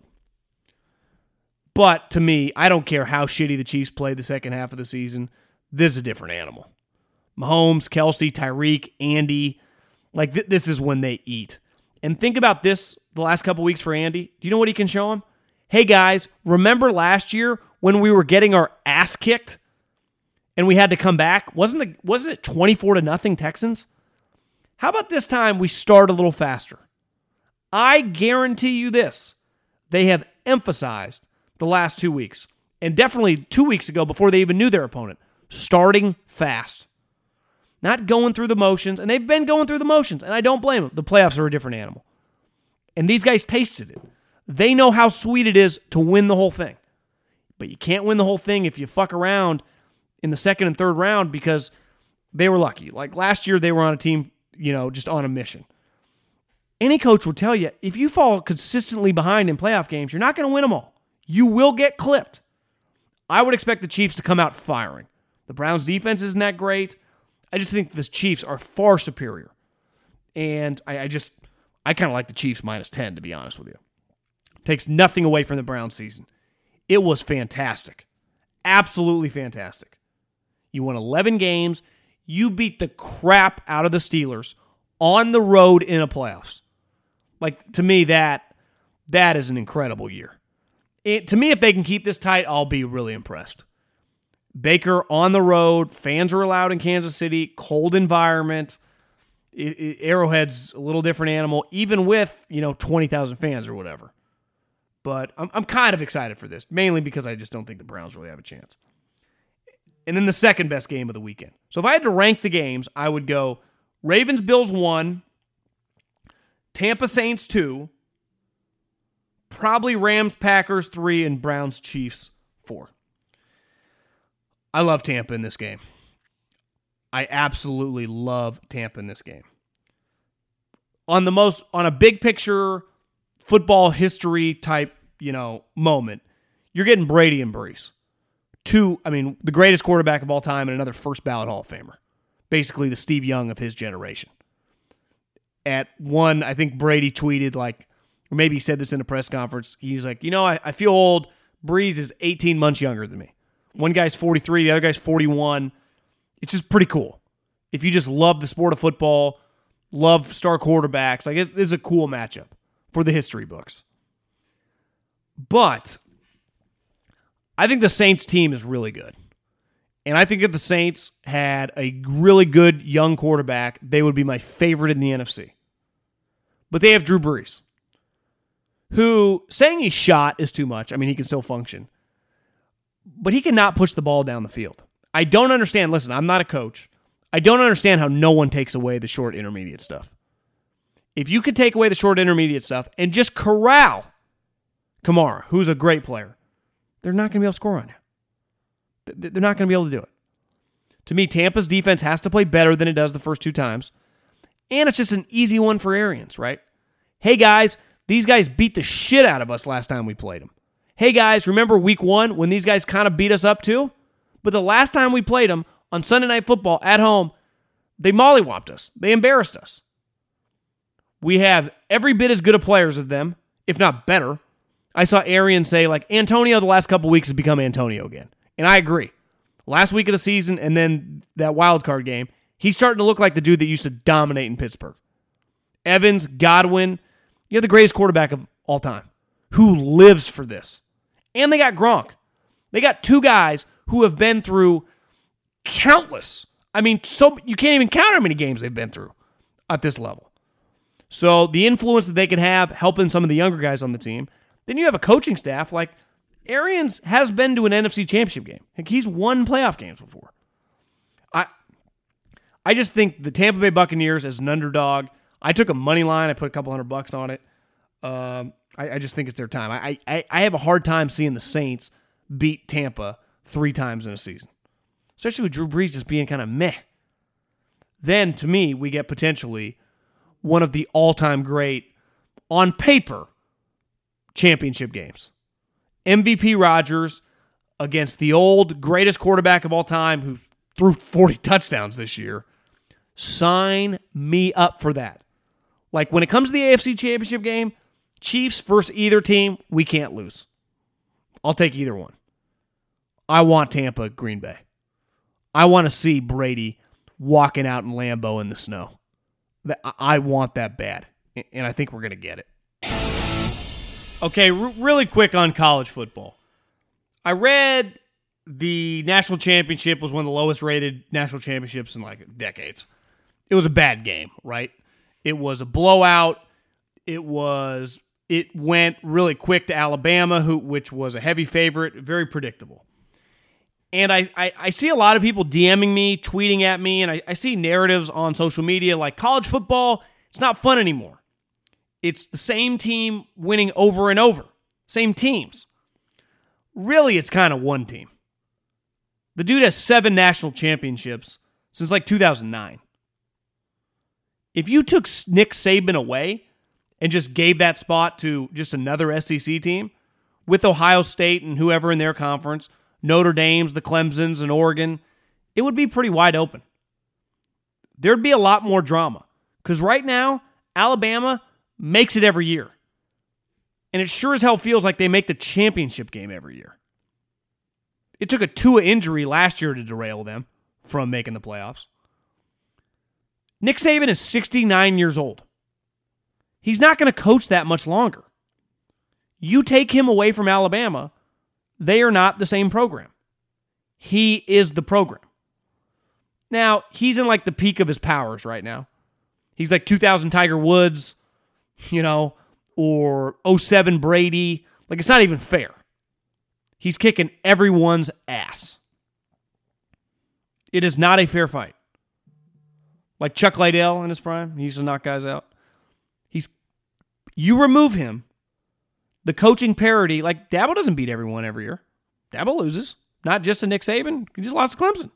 But to me, I don't care how shitty the Chiefs played the second half of the season. This is a different animal. Mahomes, Kelsey, Tyreek, Andy, this is when they eat. And think about this the last couple weeks for Andy. Do you know what he can show him? Hey guys, remember last year when we were getting our ass kicked and we had to come back? Wasn't it 24-0 Texans? How about this time we start a little faster? I guarantee you this. They have emphasized the last 2 weeks, and definitely 2 weeks ago before they even knew their opponent, starting fast. Not going through the motions, and they've been going through the motions, and I don't blame them. The playoffs are a different animal. And these guys tasted it. They know how sweet it is to win the whole thing. But you can't win the whole thing if you fuck around in the second and third round because they were lucky. Last year, they were on a team, just on a mission. Any coach will tell you, if you fall consistently behind in playoff games, you're not going to win them all. You will get clipped. I would expect the Chiefs to come out firing. The Browns' defense isn't that great. I just think the Chiefs are far superior. And I kind of like the Chiefs minus 10, to be honest with you. Takes nothing away from the Browns season. It was fantastic. Absolutely fantastic. You won 11 games. You beat the crap out of the Steelers on the road in a playoffs. Like, to me, that is an incredible year. To me, if they can keep this tight, I'll be really impressed. Baker on the road, fans are allowed in Kansas City, cold environment. Arrowhead's a little different animal, even with 20,000 fans or whatever. But I'm kind of excited for this, mainly because I just don't think the Browns really have a chance. And then the second best game of the weekend. So if I had to rank the games, I would go Ravens-Bills 1, Tampa-Saints 2, probably Rams-Packers 3, and Browns-Chiefs 4. I love Tampa in this game. I absolutely love Tampa in this game. On a big picture football history type, moment, you're getting Brady and Brees. The greatest quarterback of all time and another first ballot Hall of Famer. Basically the Steve Young of his generation. At one, I think Brady tweeted or maybe he said this in a press conference. He's like, I feel old. Brees is 18 months younger than me. One guy's 43, the other guy's 41. It's just pretty cool. If you just love the sport of football, love star quarterbacks, this is a cool matchup for the history books. But I think the Saints team is really good. And I think if the Saints had a really good young quarterback, they would be my favorite in the NFC. But they have Drew Brees, who, saying he's shot is too much. He can still function. But he cannot push the ball down the field. I don't understand. Listen, I'm not a coach. I don't understand how no one takes away the short intermediate stuff. If you could take away the short intermediate stuff and just corral Kamara, who's a great player, they're not going to be able to score on you. They're not going to be able to do it. To me, Tampa's defense has to play better than it does the first two times. And it's just an easy one for Arians, right? Hey, guys, these guys beat the shit out of us last time we played them. Hey, guys, remember week 1 when these guys kind of beat us up too? But the last time we played them on Sunday Night Football at home, they mollywopped us. They embarrassed us. We have every bit as good of players as them, if not better. I saw Arians say, Antonio the last couple weeks has become Antonio again. And I agree. Last week of the season and then that wild card game, he's starting to look like the dude that used to dominate in Pittsburgh. Evans, Godwin, you have the greatest quarterback of all time who lives for this. And they got Gronk. They got two guys who have been through countless. So you can't even count how many games they've been through at this level. So the influence that they can have helping some of the younger guys on the team. Then you have a coaching staff Arians has been to an NFC Championship game. He's won playoff games before. I just think the Tampa Bay Buccaneers as an underdog, I took a money line. I put a couple $100 on it. I just think it's their time. I have a hard time seeing the Saints beat Tampa 3 times in a season, especially with Drew Brees just being kind of meh. Then, to me, we get potentially one of the all-time great, on paper, championship games. MVP Rodgers against the old greatest quarterback of all time who threw 40 touchdowns this year. Sign me up for that. When it comes to the AFC Championship game, Chiefs versus either team, we can't lose. I'll take either one. I want Tampa, Green Bay. I want to see Brady walking out in Lambeau in the snow. I want that bad, and I think we're going to get it. Okay, really quick on college football. I read the national championship was one of the lowest rated national championships in decades. It was a bad game, right? It was a blowout. It went really quick to Alabama, which was a heavy favorite, very predictable. And I see a lot of people DMing me, tweeting at me, and I see narratives on social media college football, it's not fun anymore. It's the same team winning over and over. Same teams. Really, it's kind of one team. The dude has 7 national championships since 2009. If you took Nick Saban away and just gave that spot to just another SEC team with Ohio State and whoever in their conference, Notre Dame's, the Clemsons, and Oregon, it would be pretty wide open. There'd be a lot more drama. Because right now, Alabama makes it every year. And it sure as hell feels like they make the championship game every year. It took a Tua injury last year to derail them from making the playoffs. Nick Saban is 69 years old. He's not going to coach that much longer. You take him away from Alabama, they are not the same program. He is the program. Now, he's in like the peak of his powers right now. He's like 2000 Tiger Woods, or 07 Brady. Like, it's not even fair. He's kicking everyone's ass. It is not a fair fight. Like Chuck Liddell in his prime, he used to knock guys out. You remove him, the coaching parity, like Dabo doesn't beat everyone every year. Dabo loses. Not just to Nick Saban. He just lost to Clemson.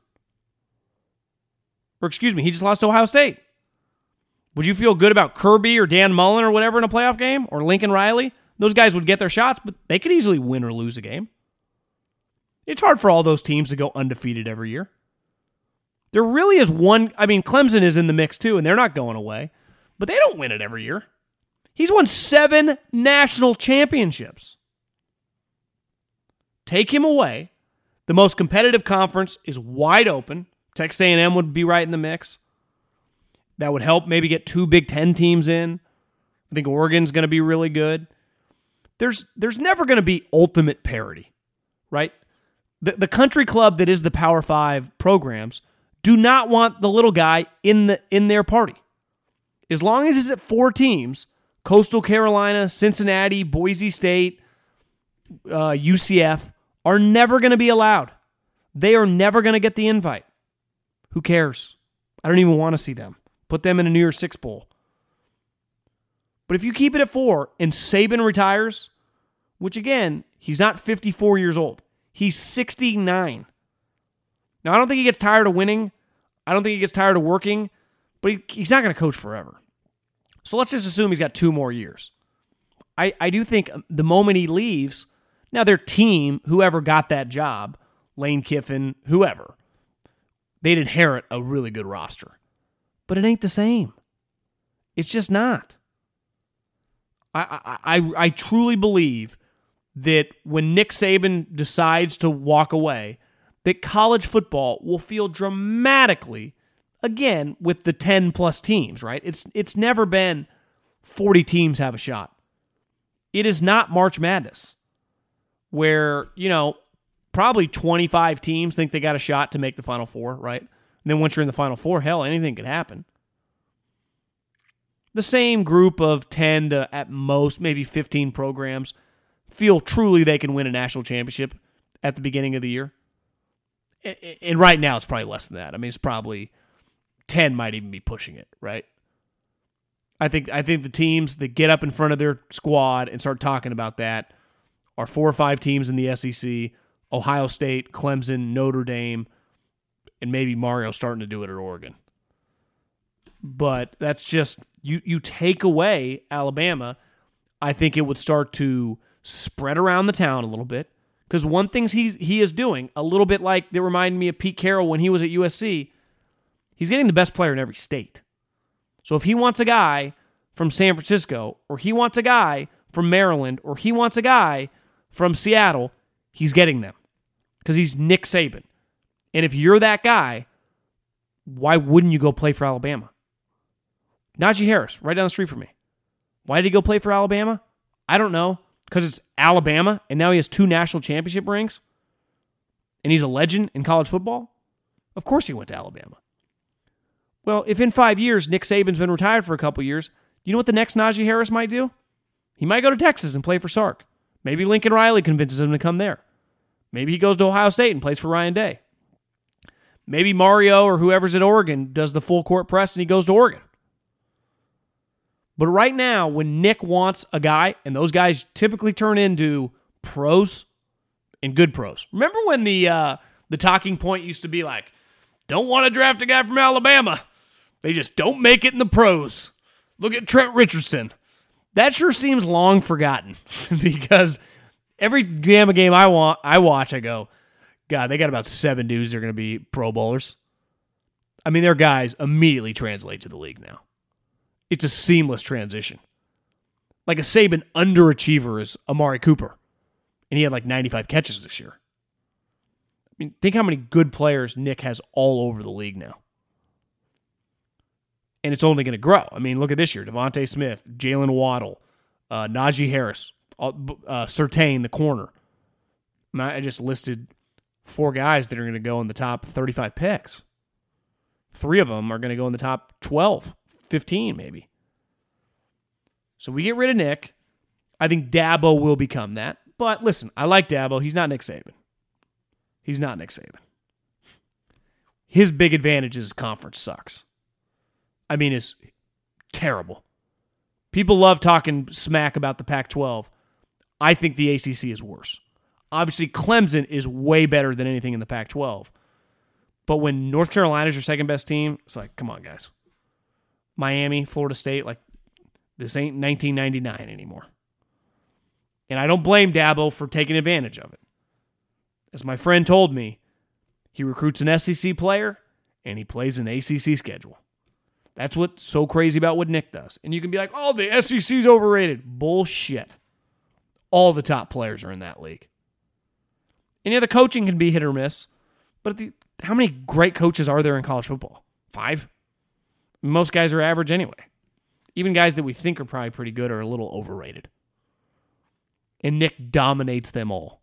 Or excuse me, he just lost to Ohio State. Would you feel good about Kirby or Dan Mullen or whatever in a playoff game? Or Lincoln Riley? Those guys would get their shots, but they could easily win or lose a game. It's hard for all those teams to go undefeated every year. There really is one. I mean, Clemson is in the mix too, and they're not going away. But they don't win it every year. He's won 7 national championships. Take him away. The most competitive conference is wide open. Texas A&M would be right in the mix. That would help maybe get 2 Big Ten teams in. I think Oregon's going to be really good. There's never going to be ultimate parity, right? The country club that is the Power 5 programs do not want the little guy in their party. As long as it's at 4 teams, Coastal Carolina, Cincinnati, Boise State, UCF, are never going to be allowed. They are never going to get the invite. Who cares? I don't even want to see them. Put them in a New Year's Six Bowl. But if you keep it at 4 and Saban retires, which again, he's not 54 years old. He's 69. Now, I don't think he gets tired of winning. I don't think he gets tired of working. But he's not going to coach forever. So let's just assume he's got 2 more years. I do think the moment he leaves, now their team, whoever got that job, Lane Kiffin, whoever, they'd inherit a really good roster. But it ain't the same. It's just not. I truly believe that when Nick Saban decides to walk away, that college football will feel dramatically, again, with the 10-plus teams, right? It's never been 40 teams have a shot. It is not March Madness, where, probably 25 teams think they got a shot to make the Final Four, right? And then once you're in the Final Four, hell, anything could happen. The same group of 10 to, at most, maybe 15 programs feel truly they can win a national championship at the beginning of the year. And right now, it's probably less than that. I mean, it's probably 10 might even be pushing it, right? I think the teams that get up in front of their squad and start talking about that are 4 or 5 teams in the SEC, Ohio State, Clemson, Notre Dame, and maybe Mario starting to do it at Oregon. But that's just, you take away Alabama, I think it would start to spread around the town a little bit. Because one thing he is doing, a little bit like they remind me of Pete Carroll when he was at USC, he's getting the best player in every state. So if he wants a guy from San Francisco, or he wants a guy from Maryland, or he wants a guy from Seattle, he's getting them. Because he's Nick Saban. And if you're that guy, why wouldn't you go play for Alabama? Najee Harris, right down the street from me. Why did he go play for Alabama? I don't know. Because it's Alabama, and now he has 2 national championship rings, and he's a legend in college football? Of course he went to Alabama. Well, if in 5 years Nick Saban's been retired for a couple years, you know what the next Najee Harris might do? He might go to Texas and play for Sark. Maybe Lincoln Riley convinces him to come there. Maybe he goes to Ohio State and plays for Ryan Day. Maybe Mario or whoever's at Oregon does the full court press and he goes to Oregon. But right now, when Nick wants a guy, and those guys typically turn into pros and good pros. Remember when the talking point used to be like, don't want to draft a guy from Alabama. They just don't make it in the pros. Look at Trent Richardson. That sure seems long forgotten because every Bama game I watch, I go, God, they got about 7 dudes that are going to be Pro Bowlers. I mean, their guys immediately translate to the league now. It's a seamless transition. Like a Saban underachiever is Amari Cooper, and he had like 95 catches this year. I mean, think how many good players Nick has all over the league now. And it's only going to grow. I mean, look at this year. Devontae Smith, Jalen Waddle, Najee Harris, Surtain, the corner. I just listed 4 guys that are going to go in the top 35 picks. 3 of them are going to go in the top 12, 15 maybe. So we get rid of Nick. I think Dabo will become that. But listen, I like Dabo. He's not Nick Saban. His big advantage is his conference sucks. I mean, it's terrible. People love talking smack about the Pac-12. I think the ACC is worse. Obviously, Clemson is way better than anything in the Pac-12. But when North Carolina is your second best team, it's like, come on, guys. Miami, Florida State, like, this ain't 1999 anymore. And I don't blame Dabo for taking advantage of it. As my friend told me, he recruits an SEC player, and he plays an ACC schedule. That's what's so crazy about what Nick does. And you can be like, oh, the SEC's overrated. Bullshit. All the top players are in that league. And yeah, the coaching can be hit or miss. But how many great coaches are there in college football? 5? Most guys are average anyway. Even guys that we think are probably pretty good are a little overrated. And Nick dominates them all.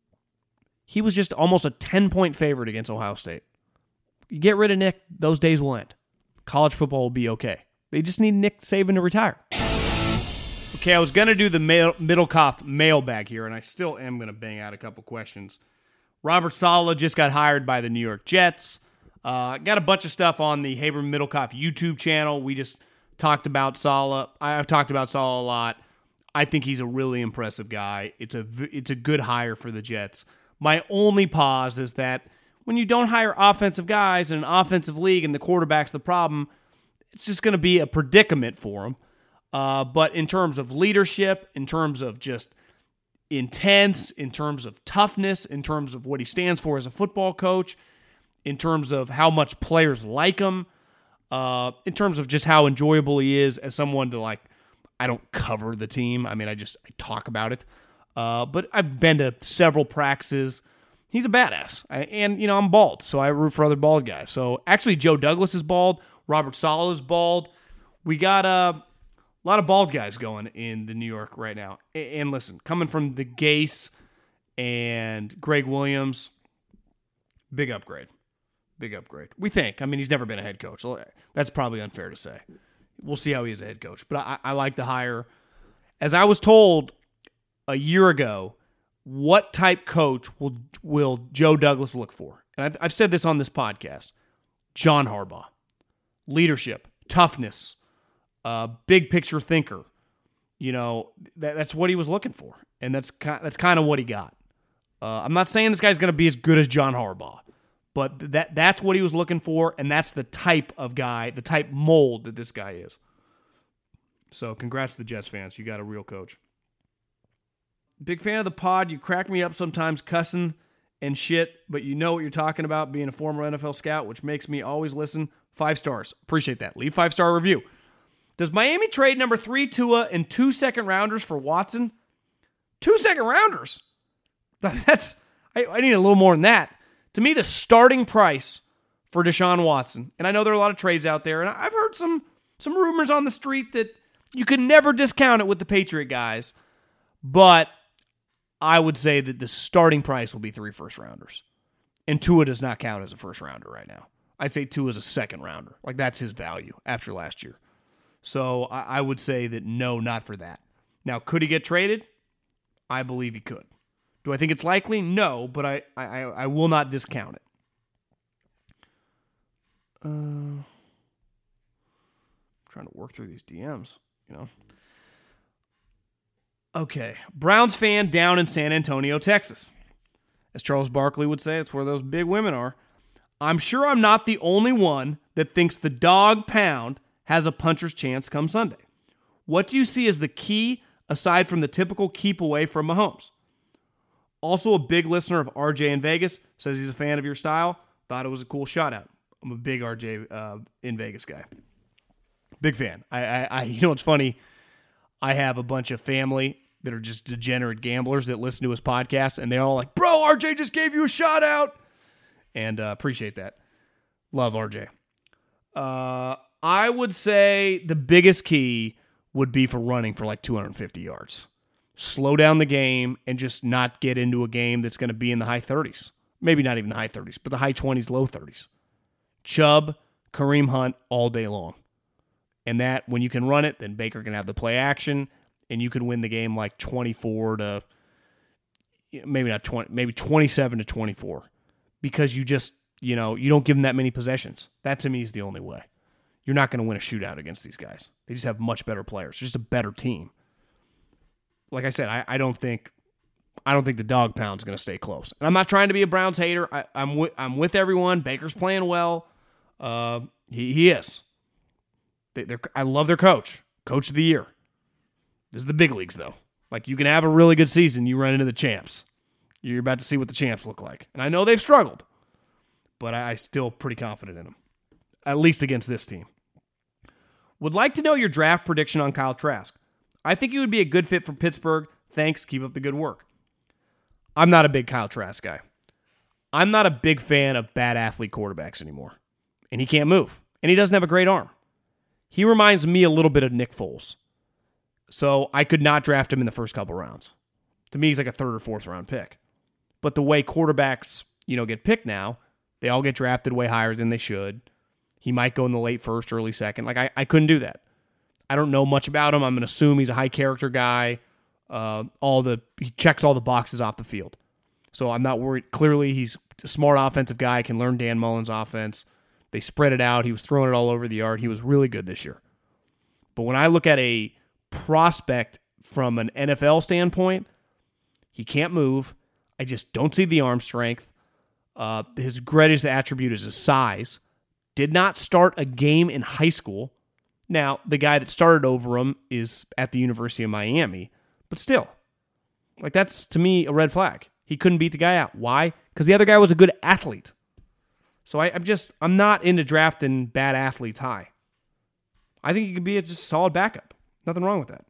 He was just almost a 10-point favorite against Ohio State. You get rid of Nick, those days will end. College football will be okay. They just need Nick Saban to retire. Okay, I was going to do the Middlecoff mailbag here, and I still am going to bang out a couple questions. Robert Saleh just got hired by the New York Jets. Got a bunch of stuff on the Haber Middlecoff YouTube channel. We just talked about Saleh. I've talked about Saleh a lot. I think he's a really impressive guy. It's a good hire for the Jets. My only pause is that when you don't hire offensive guys in an offensive league and the quarterback's the problem, it's just going to be a predicament for him. But in terms of leadership, in terms of just intense, in terms of toughness, in terms of what he stands for as a football coach, in terms of how much players like him, in terms of just how enjoyable he is as someone to like, I don't cover the team. I mean, I talk about it. But I've been to several practices. He's a badass. I'm bald, so I root for other bald guys. So actually, Joe Douglas is bald. Robert Saleh is bald. We got a lot of bald guys going in the New York right now. And listen, coming from the Gase and Greg Williams, big upgrade. Big upgrade. We think. I mean, he's never been a head coach. So that's probably unfair to say. We'll see how he is a head coach. But I like the hire. As I was told a year ago, what type coach will Joe Douglas look for? And I've said this on this podcast. John Harbaugh. Leadership, toughness, big picture thinker. You know, that's what he was looking for. And that's kind of what he got. I'm not saying this guy's going to be as good as John Harbaugh, but that's what he was looking for, and that's the type of guy, the type mold that this guy is. So congrats to the Jets fans. You got a real coach. Big fan of the pod. You crack me up sometimes cussing and shit, but you know what you're talking about, being a former NFL scout, which makes me always listen. 5 stars. Appreciate that. Leave 5-star review. Does Miami trade number 3 Tua and 2 second-rounders for Watson? 2 second-rounders? I need a little more than that. To me, the starting price for Deshaun Watson, and I know there are a lot of trades out there, and I've heard some rumors on the street that you can never discount it with the Patriot guys, but I would say that the starting price will be 3 first-rounders. And Tua does not count as a first-rounder right now. I'd say Tua is a second-rounder. Like, that's his value after last year. So I would say that no, not for that. Now, could he get traded? I believe he could. Do I think it's likely? No, but I will not discount it. Trying to work through these DMs, you know. Okay, Browns fan down in San Antonio, Texas. As Charles Barkley would say, it's where those big women are. I'm sure I'm not the only one that thinks the dog pound has a puncher's chance come Sunday. What do you see as the key aside from the typical keep away from Mahomes? Also a big listener of RJ in Vegas, says he's a fan of your style. Thought it was a cool shout out. I'm a big RJ in Vegas guy. Big fan. I you know what's funny? I have a bunch of family that are just degenerate gamblers that listen to his podcast, and they're all like, bro, RJ just gave you a shout out. And appreciate that. Love RJ. I would say the biggest key would be for running for like 250 yards. Slow down the game and just not get into a game that's going to be in the high 30s. Maybe not even the high 30s, but the high 20s, low 30s. Chubb, Kareem Hunt all day long. And that, when you can run it, then Baker can have the play action, and you can win the game like 24 to, maybe not 20, maybe 27 to 24. Because you just, you don't give them that many possessions. That, to me, is the only way. You're not going to win a shootout against these guys. They just have much better players. They're just a better team. Like I said, I don't think the dog pound's going to stay close. And I'm not trying to be a Browns hater. I'm with everyone. Baker's playing well. He is. I love their coach. Coach of the year. This is the big leagues, though. Like, you can have a really good season. You run into the champs. You're about to see what the champs look like. And I know they've struggled, but I'm still pretty confident in them, at least against this team. Would like to know your draft prediction on Kyle Trask. I think he would be a good fit for Pittsburgh. Thanks. Keep up the good work. I'm not a big Kyle Trask guy. I'm not a big fan of bad athlete quarterbacks anymore. And he can't move. And he doesn't have a great arm. He reminds me a little bit of Nick Foles. So I could not draft him in the first couple rounds. To me, he's like a third or fourth round pick. But the way quarterbacks, get picked now, they all get drafted way higher than they should. He might go in the late first, early second. Like, I couldn't do that. I don't know much about him. I'm going to assume he's a high character guy. He checks all the boxes off the field. So I'm not worried. Clearly, he's a smart offensive guy, can learn Dan Mullen's offense. They spread it out. He was throwing it all over the yard. He was really good this year. But when I look at a prospect from an NFL standpoint, he can't move. I just don't see the arm strength. His greatest attribute is his size. Did not start a game in high school. Now, the guy that started over him is at the University of Miami. But still, like, that's, to me, a red flag. He couldn't beat the guy out. Why? Because the other guy was a good athlete. So I'm not into drafting bad athletes high. I think he could be just a solid backup. Nothing wrong with that.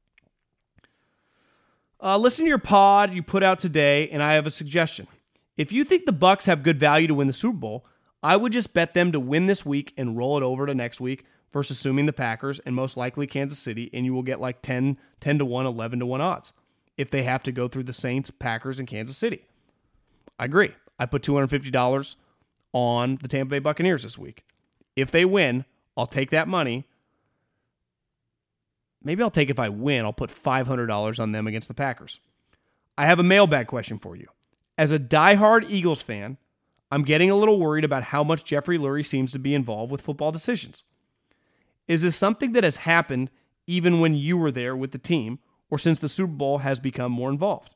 Listen to your pod you put out today, and I have a suggestion. If you think the Bucs have good value to win the Super Bowl, I would just bet them to win this week and roll it over to next week versus assuming the Packers and most likely Kansas City, and you will get like 10 to 1, 11 to 1 odds if they have to go through the Saints, Packers, and Kansas City. I agree. I put $250 on the Tampa Bay Buccaneers this week. If they win, I'll take that money. Maybe I'll take, if I win, I'll put $500 on them against the Packers. I have a mailbag question for you. As a diehard Eagles fan, I'm getting a little worried about how much Jeffrey Lurie seems to be involved with football decisions. Is this something that has happened even when you were there with the team, or since the Super Bowl has become more involved?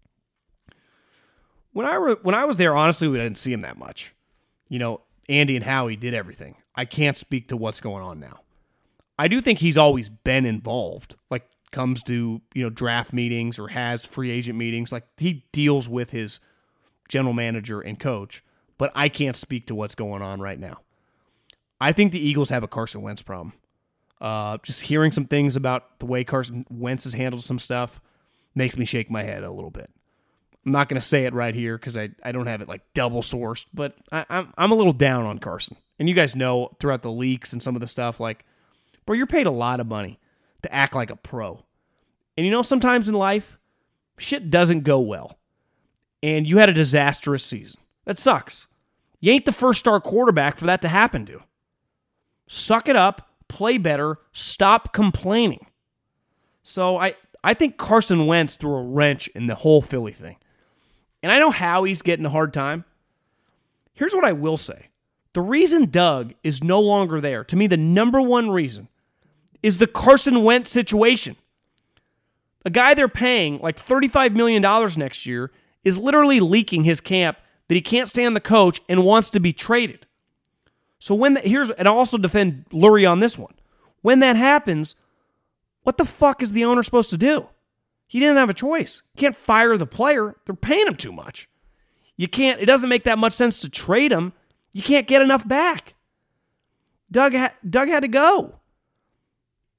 When I was there, honestly, we didn't see him that much. Andy and Howie did everything. I can't speak to what's going on now. I do think he's always been involved, like comes to, draft meetings or has free agent meetings. Like, he deals with his general manager and coach, but I can't speak to what's going on right now. I think the Eagles have a Carson Wentz problem. Just hearing some things about the way Carson Wentz has handled some stuff makes me shake my head a little bit. I'm not going to say it right here because I don't have it like double sourced, but I'm a little down on Carson. And you guys know throughout the leaks and some of the stuff, like, bro, you're paid a lot of money to act like a pro. And sometimes in life, shit doesn't go well. And you had a disastrous season. That sucks. You ain't the first-star quarterback for that to happen to. Suck it up, play better, stop complaining. So I think Carson Wentz threw a wrench in the whole Philly thing. And I know Howie's getting a hard time. Here's what I will say. The reason Doug is no longer there, to me, the number one reason, is the Carson Wentz situation. A guy they're paying like $35 million next year is literally leaking his camp that he can't stand the coach and wants to be traded. So and I'll also defend Lurie on this one. When that happens, what the fuck is the owner supposed to do? He didn't have a choice. You can't fire the player. They're paying him too much. It doesn't make that much sense to trade him. You can't get enough back. Doug had to go.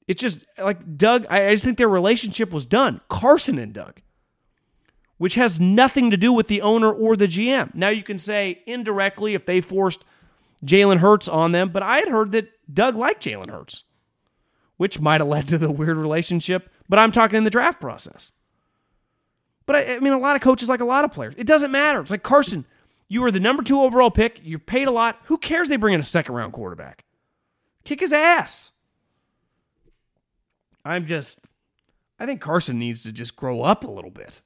It's just like Doug, I just think their relationship was done. Carson and Doug, which has nothing to do with the owner or the GM. Now you can say indirectly if they forced Jalen Hurts on them, but I had heard that Doug liked Jalen Hurts, which might have led to the weird relationship, but I'm talking in the draft process. But I mean, a lot of coaches like a lot of players. It doesn't matter. It's like, Carson, you were the number 2 overall pick. You're paid a lot. Who cares they bring in a second-round quarterback? Kick his ass. I think Carson needs to just grow up a little bit.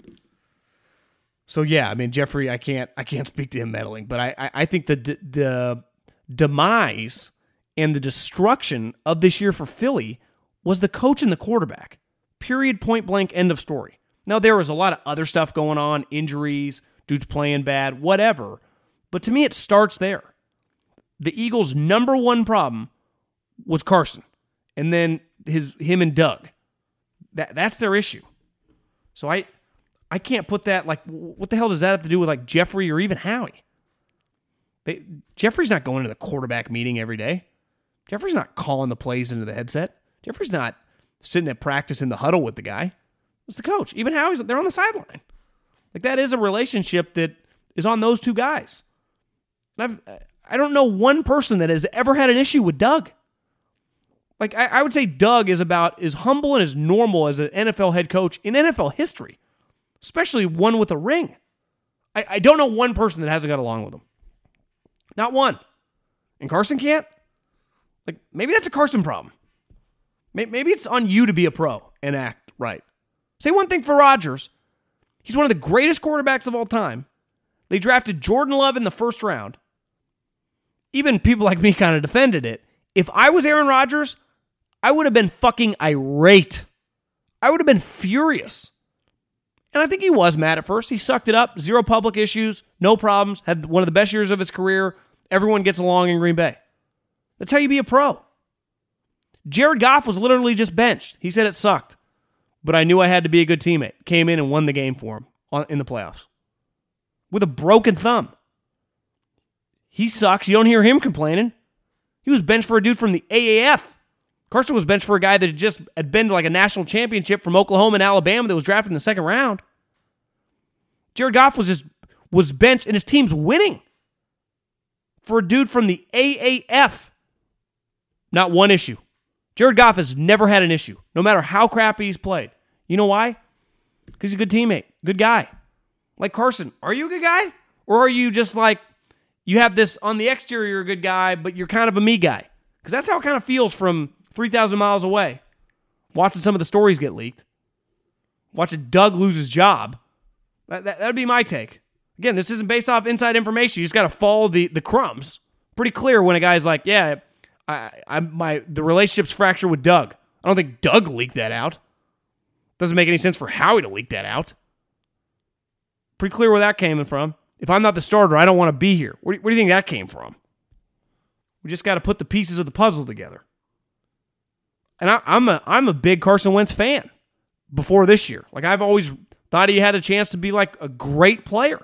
So yeah, I mean, Jeffrey, I can't speak to him meddling, but I think the demise and the destruction of this year for Philly was the coach and the quarterback. Period, point blank, end of story. Now, there was a lot of other stuff going on, injuries, dudes playing bad, whatever. But to me, it starts there. The Eagles' number one problem was Carson, and then him and Doug. That's their issue. So I can't put that, like, what the hell does that have to do with, like, Jeffrey or even Howie? Jeffrey's not going to the quarterback meeting every day. Jeffrey's not calling the plays into the headset. Jeffrey's not sitting at practice in the huddle with the guy. It's the coach. Even Howie's, they're on the sideline. Like, that is a relationship that is on those two guys. And I don't know one person that has ever had an issue with Doug. Like, I would say Doug is about as humble and as normal as an NFL head coach in NFL history, especially one with a ring. I don't know one person that hasn't got along with him. Not one. And Carson can't? Like, maybe that's a Carson problem. Maybe it's on you to be a pro and act right. Say one thing for Rodgers. He's one of the greatest quarterbacks of all time. They drafted Jordan Love in the first round. Even people like me kind of defended it. If I was Aaron Rodgers, I would have been fucking irate. I would have been furious. And I think he was mad at first. He sucked it up. 0 public issues. No problems. Had one of the best years of his career. Everyone gets along in Green Bay. That's how you be a pro. Jared Goff was literally just benched. He said it sucked. But I knew I had to be a good teammate. Came in and won the game for him in the playoffs. With a broken thumb. He sucks. You don't hear him complaining. He was benched for a dude from the AAF. Carson was benched for a guy that had been to like a national championship from Oklahoma and Alabama that was drafted in the second round. Jared Goff was benched and his team's winning for a dude from the AAF. Not one issue. Jared Goff has never had an issue, no matter how crappy he's played. You know why? Because he's a good teammate, good guy. Like Carson, are you a good guy? Or are you just like, you have this on the exterior, you're a good guy, but you're kind of a me guy? Because that's how it kind of feels from 3,000 miles away. Watching some of the stories get leaked. Watching Doug lose his job. That'd be my take. Again, this isn't based off inside information. You just got to follow the crumbs. Pretty clear when a guy's like, yeah, the relationship's fractured with Doug. I don't think Doug leaked that out. Doesn't make any sense for Howie to leak that out. Pretty clear where that came from. If I'm not the starter, I don't want to be here. Where do you think that came from? We just got to put the pieces of the puzzle together. And I'm a big Carson Wentz fan before this year. Like, I've always thought he had a chance to be like a great player.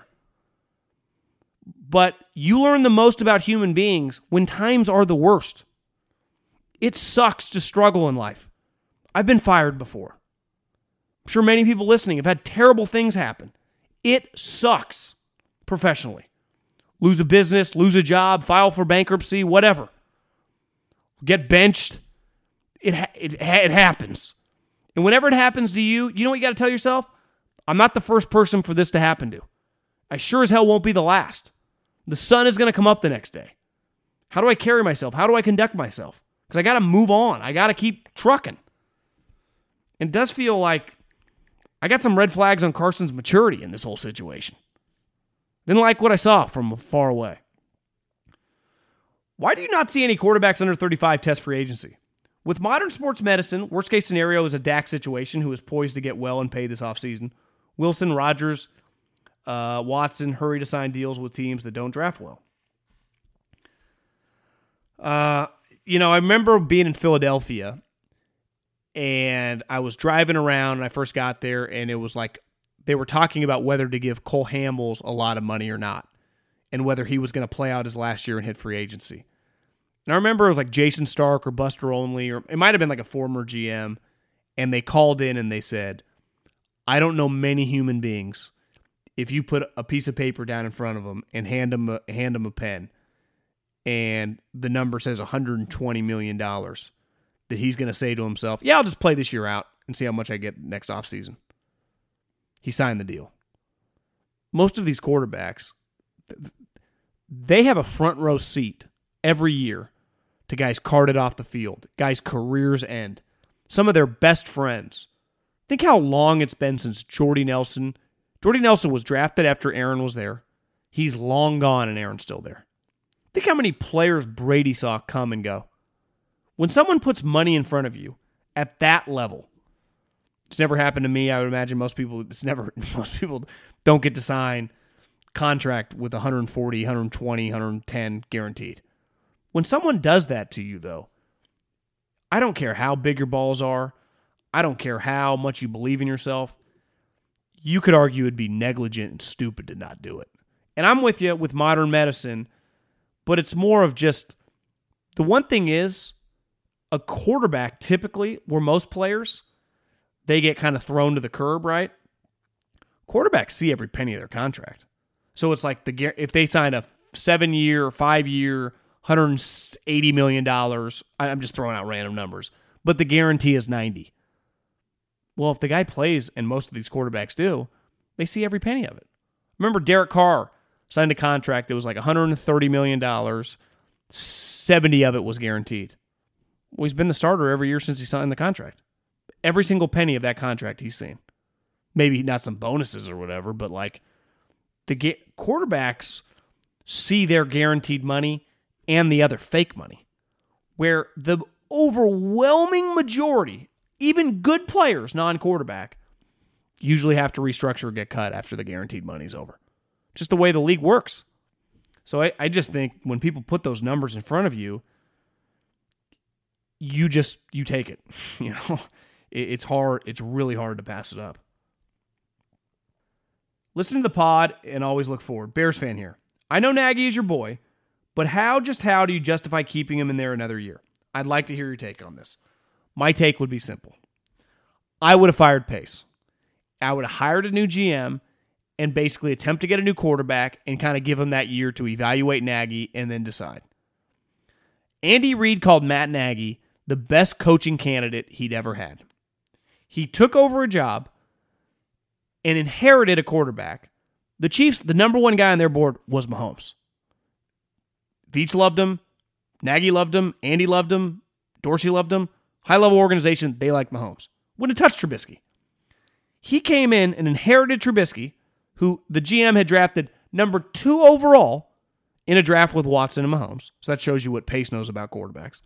But you learn the most about human beings when times are the worst. It sucks to struggle in life. I've been fired before. I'm sure many people listening have had terrible things happen. It sucks professionally. Lose a business, lose a job, file for bankruptcy, whatever. Get benched. It happens. And whenever it happens to you, you know what you got to tell yourself? I'm not the first person for this to happen to. I sure as hell won't be the last. The sun is going to come up the next day. How do I carry myself? How do I conduct myself? Because I got to move on. I got to keep trucking. It does feel like I got some red flags on Carson's maturity in this whole situation. Didn't like what I saw from far away. Why do you not see any quarterbacks under 35 test free agency? With modern sports medicine, worst case scenario is a Dak situation who is poised to get well and paid this offseason. Wilson, Rodgers, Watson hurry to sign deals with teams that don't draft well. I remember being in Philadelphia and I was driving around and I first got there and it was like they were talking about whether to give Cole Hamels a lot of money or not and whether he was going to play out his last year and hit free agency. And I remember it was like Jason Stark or Buster Olney, or it might have been like a former GM, and they called in and they said, I don't know many human beings, if you put a piece of paper down in front of them and hand them a pen, and the number says $120 million, that he's going to say to himself, yeah, I'll just play this year out and see how much I get next offseason. He signed the deal. Most of these quarterbacks, they have a front row seat every year to guys carted off the field, guys' careers end, some of their best friends. Think how long it's been since Jordy Nelson. Jordy Nelson was drafted after Aaron was there. He's long gone and Aaron's still there. Think how many players Brady saw come and go. When someone puts money in front of you at that level, it's never happened to me. I would imagine most people don't get to sign contract with 140, 120, 110 guaranteed. When someone does that to you, though, I don't care how big your balls are. I don't care how much you believe in yourself. You could argue it'd be negligent and stupid to not do it. And I'm with you with modern medicine, but it's more of just, the one thing is, a quarterback typically, where most players, they get kind of thrown to the curb, right? Quarterbacks see every penny of their contract. So it's like if they sign a 7-year, 5-year, $180 million, I'm just throwing out random numbers, but the guarantee is 90. Well, if the guy plays, and most of these quarterbacks do, they see every penny of it. Remember Derek Carr signed a contract that was like $130 million, 70 of it was guaranteed. Well, he's been the starter every year since he signed the contract. Every single penny of that contract he's seen. Maybe not some bonuses or whatever, but like the quarterbacks see their guaranteed money and the other fake money, where the overwhelming majority, even good players, non-quarterback, usually have to restructure or get cut after the guaranteed money's over. Just the way the league works. So I just think when people put those numbers in front of you, you take it. You know, it's hard. It's really hard to pass it up. Listen to the pod and always look forward. Bears fan here. I know Nagy is your boy, but how do you justify keeping him in there another year? I'd like to hear your take on this. My take would be simple. I would have fired Pace. I would have hired a new GM and basically attempt to get a new quarterback and kind of give him that year to evaluate Nagy and then decide. Andy Reid called Matt Nagy the best coaching candidate he'd ever had. He took over a job and inherited a quarterback. The Chiefs, the number one guy on their board was Mahomes. Veach loved him. Nagy loved him. Andy loved him. Dorsey loved him. High-level organization, they liked Mahomes. Wouldn't have touched Trubisky. He came in and inherited Trubisky, who the GM had drafted number 2 overall in a draft with Watson and Mahomes. So that shows you what Pace knows about quarterbacks.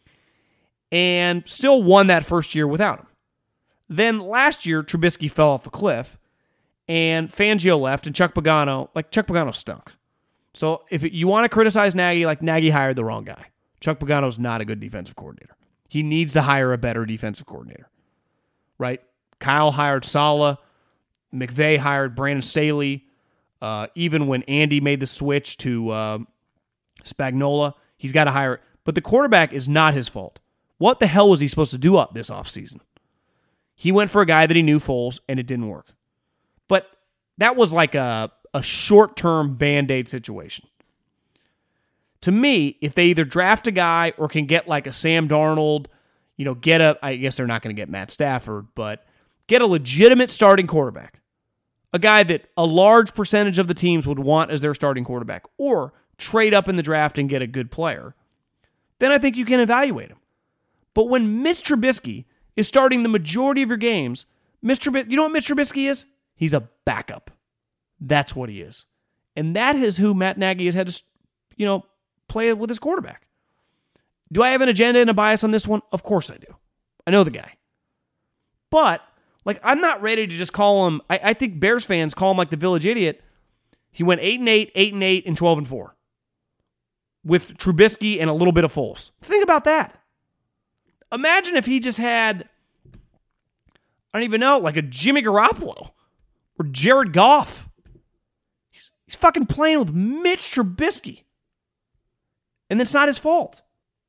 And still won that first year without him. Then last year, Trubisky fell off a cliff, and Fangio left, and Chuck Pagano stunk. So if you want to criticize Nagy, Nagy hired the wrong guy. Chuck Pagano's not a good defensive coordinator. He needs to hire a better defensive coordinator, right? Kyle hired Saleh. McVay hired Brandon Staley. Even when Andy made the switch to Spagnuolo, he's got to hire. But the quarterback is not his fault. What the hell was he supposed to do up this offseason? He went for a guy that he knew, Foles, and it didn't work. But that was like a short-term Band-Aid situation. To me, if they either draft a guy or can get like a Sam Darnold, I guess they're not going to get Matt Stafford, but get a legitimate starting quarterback. A guy that a large percentage of the teams would want as their starting quarterback, or trade up in the draft and get a good player, then I think you can evaluate him. But when Mitch Trubisky is starting the majority of your games, you know what Mitch Trubisky is? He's a backup. That's what he is. And that is who Matt Nagy has had to, play with his quarterback. Do I have an agenda and a bias on this one? Of course I do. I know the guy. But, I'm not ready to just call him, I think Bears fans call him like the village idiot. He went 8-8, 8-8, and 12-4. With Trubisky and a little bit of Foles. Think about that. Imagine if he just had, I don't even know, like a Jimmy Garoppolo or Jared Goff. He's fucking playing with Mitch Trubisky. And it's not his fault.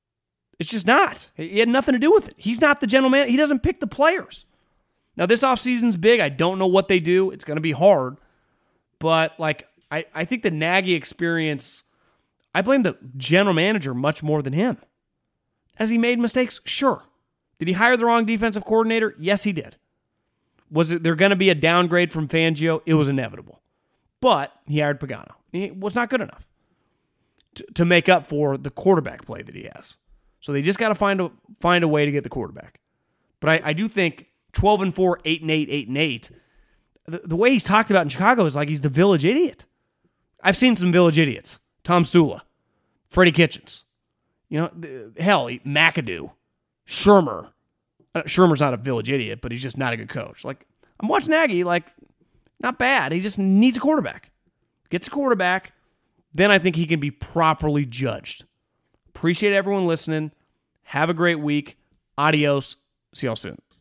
It's just not. He had nothing to do with it. He's not the general manager. He doesn't pick the players. Now, this offseason's big. I don't know what they do. It's going to be hard. But, I think the Nagy experience, I blame the general manager much more than him. Has he made mistakes? Sure. Did he hire the wrong defensive coordinator? Yes, he did. Was there going to be a downgrade from Fangio? It was inevitable. But he hired Pagano. He was not good enough to make up for the quarterback play that he has. So they just got to find a way to get the quarterback. But I do think 12-4, 8-8, 8-8, the way he's talked about in Chicago is like he's the village idiot. I've seen some village idiots. Tom Sula, Freddie Kitchens, hell, McAdoo, Shermer. Shermer's not a village idiot, but he's just not a good coach. I'm watching Nagy, not bad. He just needs a quarterback. Gets a quarterback, then I think he can be properly judged. Appreciate everyone listening. Have a great week. Adios. See y'all soon.